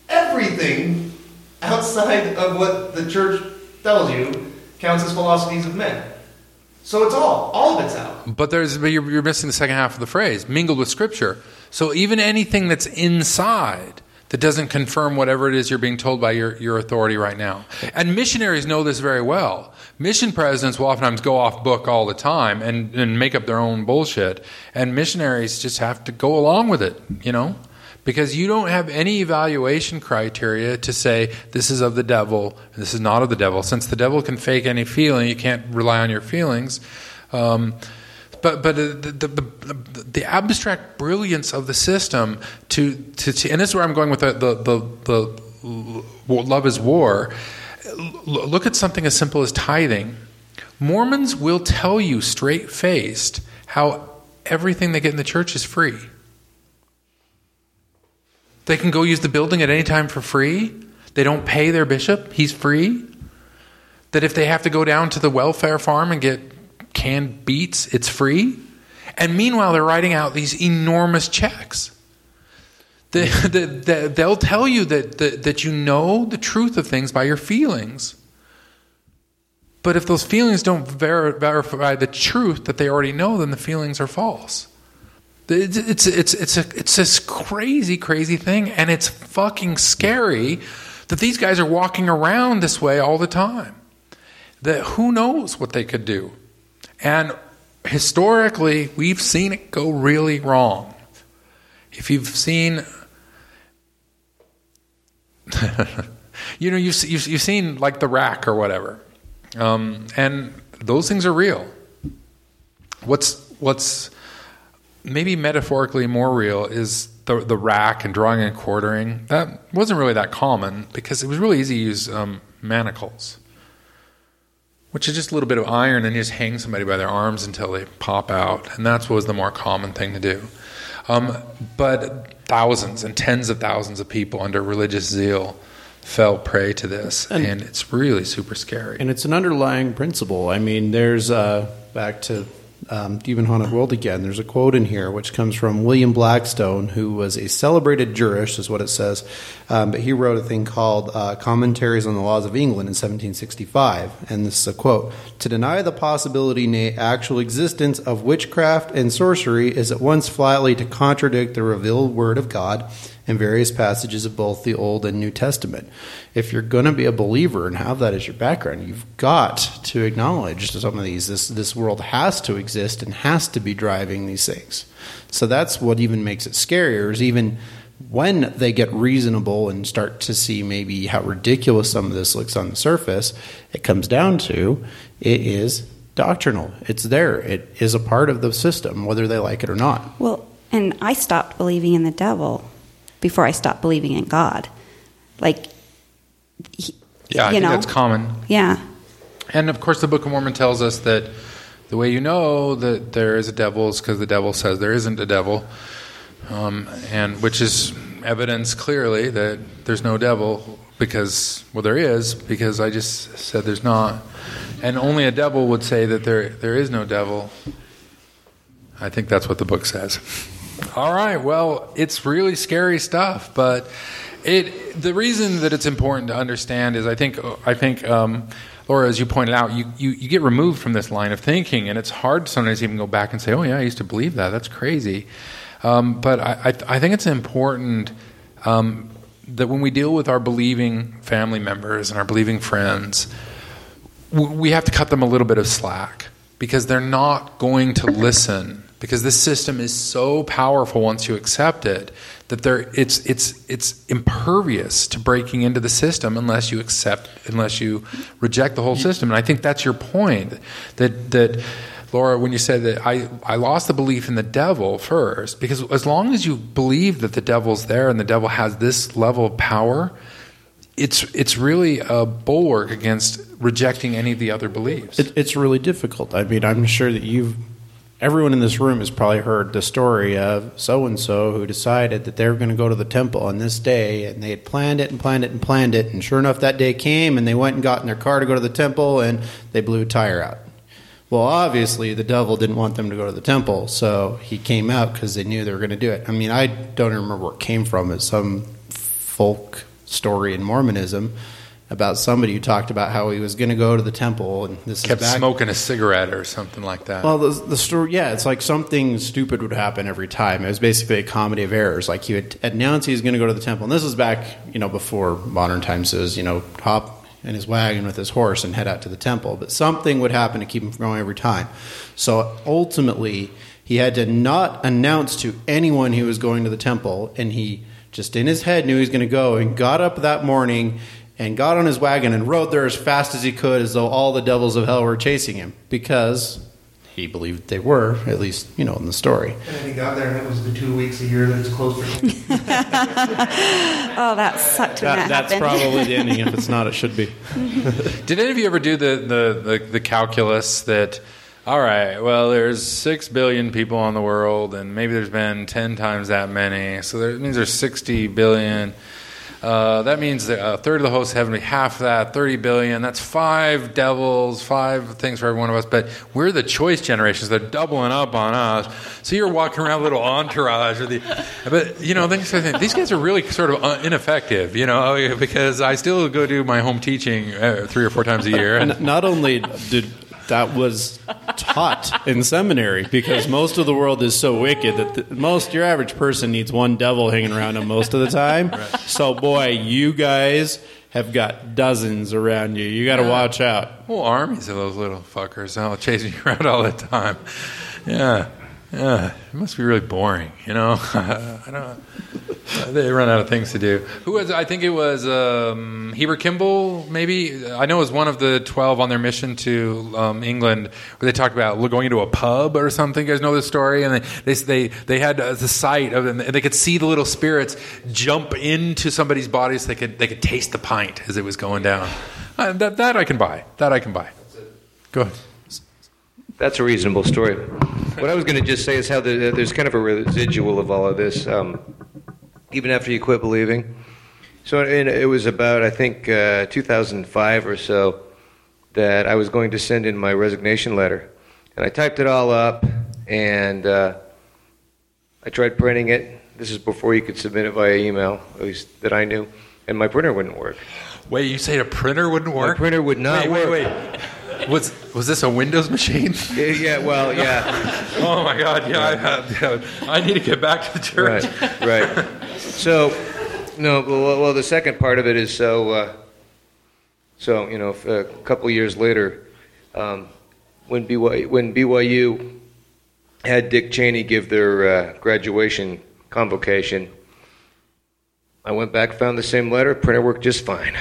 outside of what the church tells you counts as philosophies of men. So it's all of it's out. But you're missing the second half of the phrase, mingled with Scripture. So even anything that's inside that doesn't confirm whatever it is you're being told by your authority right now. And missionaries know this very well. Mission presidents will oftentimes go off book all the time and make up their own bullshit. And missionaries just have to go along with it, because you don't have any evaluation criteria to say this is of the devil and this is not of the devil. Since the devil can fake any feeling, you can't rely on your feelings. But the abstract brilliance of the system to and this is where I'm going with the love is war. Look at something as simple as tithing. Mormons will tell you straight-faced how everything they get in the church is free. They can go use the building at any time for free. They don't pay their bishop. He's free. That if they have to go down to the welfare farm and get canned beets, it's free. And meanwhile, they're writing out these enormous checks. They'll tell you that you know the truth of things by your feelings. But if those feelings don't verify the truth that they already know, then the feelings are false. It's this crazy, crazy thing, and it's fucking scary that these guys are walking around this way all the time. That who knows what they could do. And historically, we've seen it go really wrong. If you've seen, you've seen like the rack or whatever, and those things are real. What's maybe metaphorically more real is the rack and drawing and quartering. That wasn't really that common because it was really easy to use manacles, which is just a little bit of iron, and you just hang somebody by their arms until they pop out. And that was the more common thing to do. But thousands and tens of thousands of people under religious zeal fell prey to this. And it's really super scary. And it's an underlying principle. I mean, there's, back to Demon Haunted World again, there's a quote in here which comes from William Blackstone, who was a celebrated jurist, is what it says. But he wrote a thing called Commentaries on the Laws of England in 1765. And this is a quote: "To deny the possibility, nay, actual existence of witchcraft and sorcery is at once flatly to contradict the revealed word of God in various passages of both the Old and New Testament." If you're going to be a believer and have that as your background, you've got to acknowledge some of these. This world has to exist and has to be driving these things. So that's what even makes it scarier, is even when they get reasonable and start to see maybe how ridiculous some of this looks on the surface, it comes down to it is doctrinal. It's there. It is a part of the system, whether they like it or not. Well, and I stopped believing in the devil before I stopped believing in God. Like, I think that's common. Yeah. And of course, the Book of Mormon tells us that the way you know that there is a devil is because the devil says there isn't a devil, and which is evidence clearly that there's no devil because there is, because I just said there's not, and only a devil would say that there is no devil. I think that's what the book says. All right, well, it's really scary stuff, but the reason that it's important to understand is I think Laura, as you pointed out, you get removed from this line of thinking, and it's hard to sometimes even go back and say, oh yeah, I used to believe that. That's crazy. But I think it's important that when we deal with our believing family members and our believing friends, we have to cut them a little bit of slack, because they're not going to listen. Because this system is so powerful once you accept it that it's impervious to breaking into the system unless you reject the whole system. And I think that's your point. That Laura, when you said that I lost the belief in the devil first, because as long as you believe that the devil's there and the devil has this level of power, it's really a bulwark against rejecting any of the other beliefs. It's really difficult. I mean, I'm sure that everyone in this room has probably heard the story of so-and-so who decided that they were going to go to the temple on this day, and they had planned it and planned it and planned it, and sure enough, that day came, and they went and got in their car to go to the temple, and they blew a tire out. Well, obviously, the devil didn't want them to go to the temple, so he came out because they knew they were going to do it. I mean, I don't remember where it came from. It's some folk story in Mormonism about somebody who talked about how he was going to go to the temple and this kept is back, smoking a cigarette or something like that. Well, the story, yeah, it's like something stupid would happen every time. It was basically a comedy of errors. Like he would announce he was going to go to the temple, and this was back, before modern times. Says, hop in his wagon with his horse and head out to the temple. But something would happen to keep him from going every time. So ultimately, he had to not announce to anyone he was going to the temple, and he just in his head knew he was going to go, and got up that morning and got on his wagon and rode there as fast as he could, as though all the devils of hell were chasing him, because he believed they were, at least, in the story. And then he got there, and it was the 2 weeks a year that it's closed for him. Oh, that sucked when that That's happened. probably the ending. If it's not, it should be. Did any of you ever do the calculus that, all right, well, there's 6 billion people on the world, and maybe there's been 10 times that many, so that means there's 60 billion. That means that a third of the hosts of heaven, half that, 30 billion. That's 5 devils, 5 things for every one of us. But we're the choice generations. They're doubling up on us. So you're walking around with a little entourage. But, then you start thinking, these guys are really sort of ineffective, because I still go do my home teaching 3 or 4 times a year. And not only did that was taught in seminary, because most of the world is so wicked that your average person needs one devil hanging around them most of the time. Right. So, boy, you guys have got dozens around you. You got to watch out. Whole armies of those little fuckers chasing you around all the time. Yeah. It must be really boring, I don't. They run out of things to do. Who was? I think it was Heber Kimball. Maybe I know it was one of the 12 on their mission to England, where they talked about going into a pub or something. You guys know this story? And they had the sight of them, and they could see the little spirits jump into somebody's body, so they could taste the pint as it was going down. That I can buy. Go ahead. That's a reasonable story. What I was going to just say is how there's kind of a residual of all of this, even after you quit believing. So it was about, I think, 2005 or so that I was going to send in my resignation letter. And I typed it all up, and I tried printing it. This is before you could submit it via email, at least that I knew. And my printer wouldn't work. Wait, you say a printer wouldn't work? My printer would not work. Wait. Was this a Windows machine? Yeah. Oh my God! Yeah, I need to get back to the church. Right. So, no. Well, the second part of it is a couple years later, when BYU had Dick Cheney give their graduation convocation, I went back, found the same letter, printer worked just fine.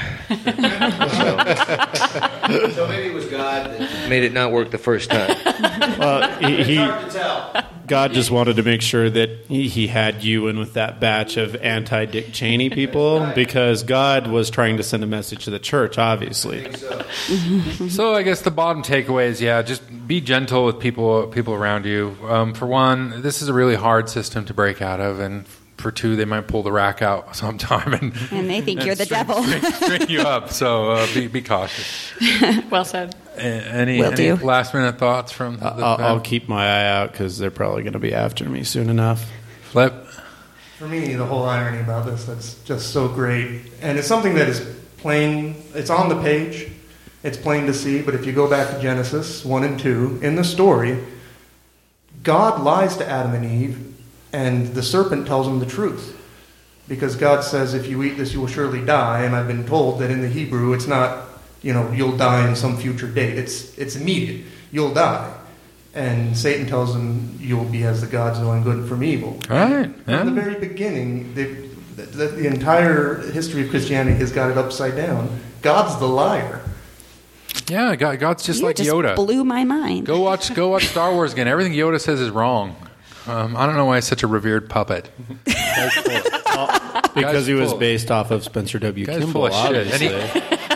So maybe it was God that made it not work the first time. Well, It's hard to tell. God just wanted to make sure that he had you in with that batch of anti-Dick Cheney people, because God was trying to send a message to the church, obviously. I think so. So I guess the bottom takeaway is, just be gentle with people around you. For one, this is a really hard system to break out of, and for two, they might pull the rack out sometime and they think you're the devil. string you up. So be cautious. Well said. Any do. last minute thoughts from the I'll keep my eye out, because they're probably going to be after me soon enough. Flip? For me, the whole irony about this, that's just so great. And it's something that is plain, it's on the page, it's plain to see, but if you go back to Genesis 1 and 2, in the story, God lies to Adam and Eve, and the serpent tells them the truth. Because God says, if you eat this, you will surely die. And I've been told that in the Hebrew, it's not, you'll die in some future date. It's immediate. You'll die. And Satan tells them, you'll be as the gods knowing good from evil. All right. Yeah. From the very beginning, the entire history of Christianity has got it upside down. God's the liar. Yeah, God's just like just Yoda. Blew my mind. Go watch Star Wars again. Everything Yoda says is wrong. I don't know why he's such a revered puppet. Because he was based off of Spencer W. Guy's Kimball, full of shit. obviously.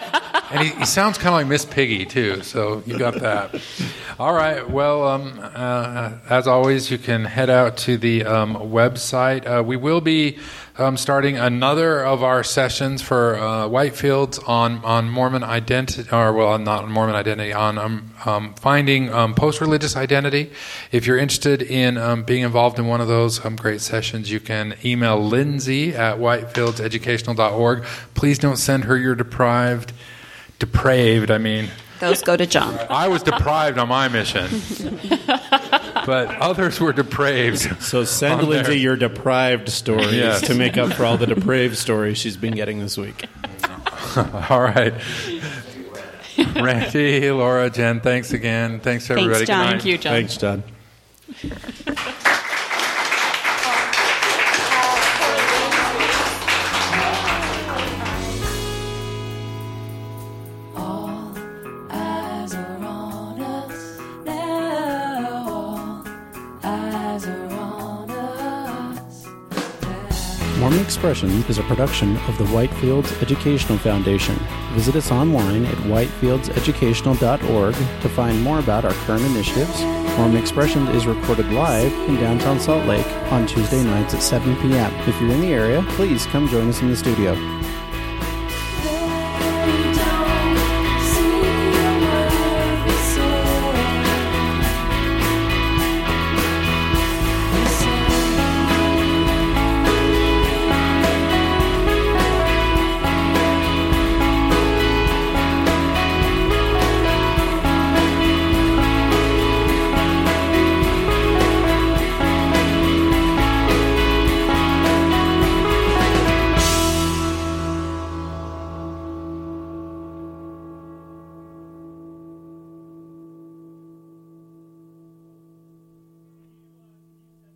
And he sounds kind of like Miss Piggy, too, so you got that. All right, well, as always, you can head out to the website. We will be starting another of our sessions for Whitefields on Mormon identity, or, well, not Mormon identity, on finding post-religious identity. If you're interested in being involved in one of those great sessions, you can email Lindsay at whitefieldseducational.org. Please don't send her your depraved, I mean. Those go to John. I was deprived on my mission, but others were depraved. So send Lindsay your deprived stories to make up for all the depraved stories she's been getting this week. All right. Randy, Laura, Jen, thanks again. Thanks to everybody. Thanks, John. Thank you, John. Thanks, John. Mormon Expression is a production of the Whitefields Educational Foundation. Visit us online at whitefieldseducational.org to find more about our current initiatives. Mormon Expression is recorded live in downtown Salt Lake on Tuesday nights at 7 p.m. If you're in the area, please come join us in the studio.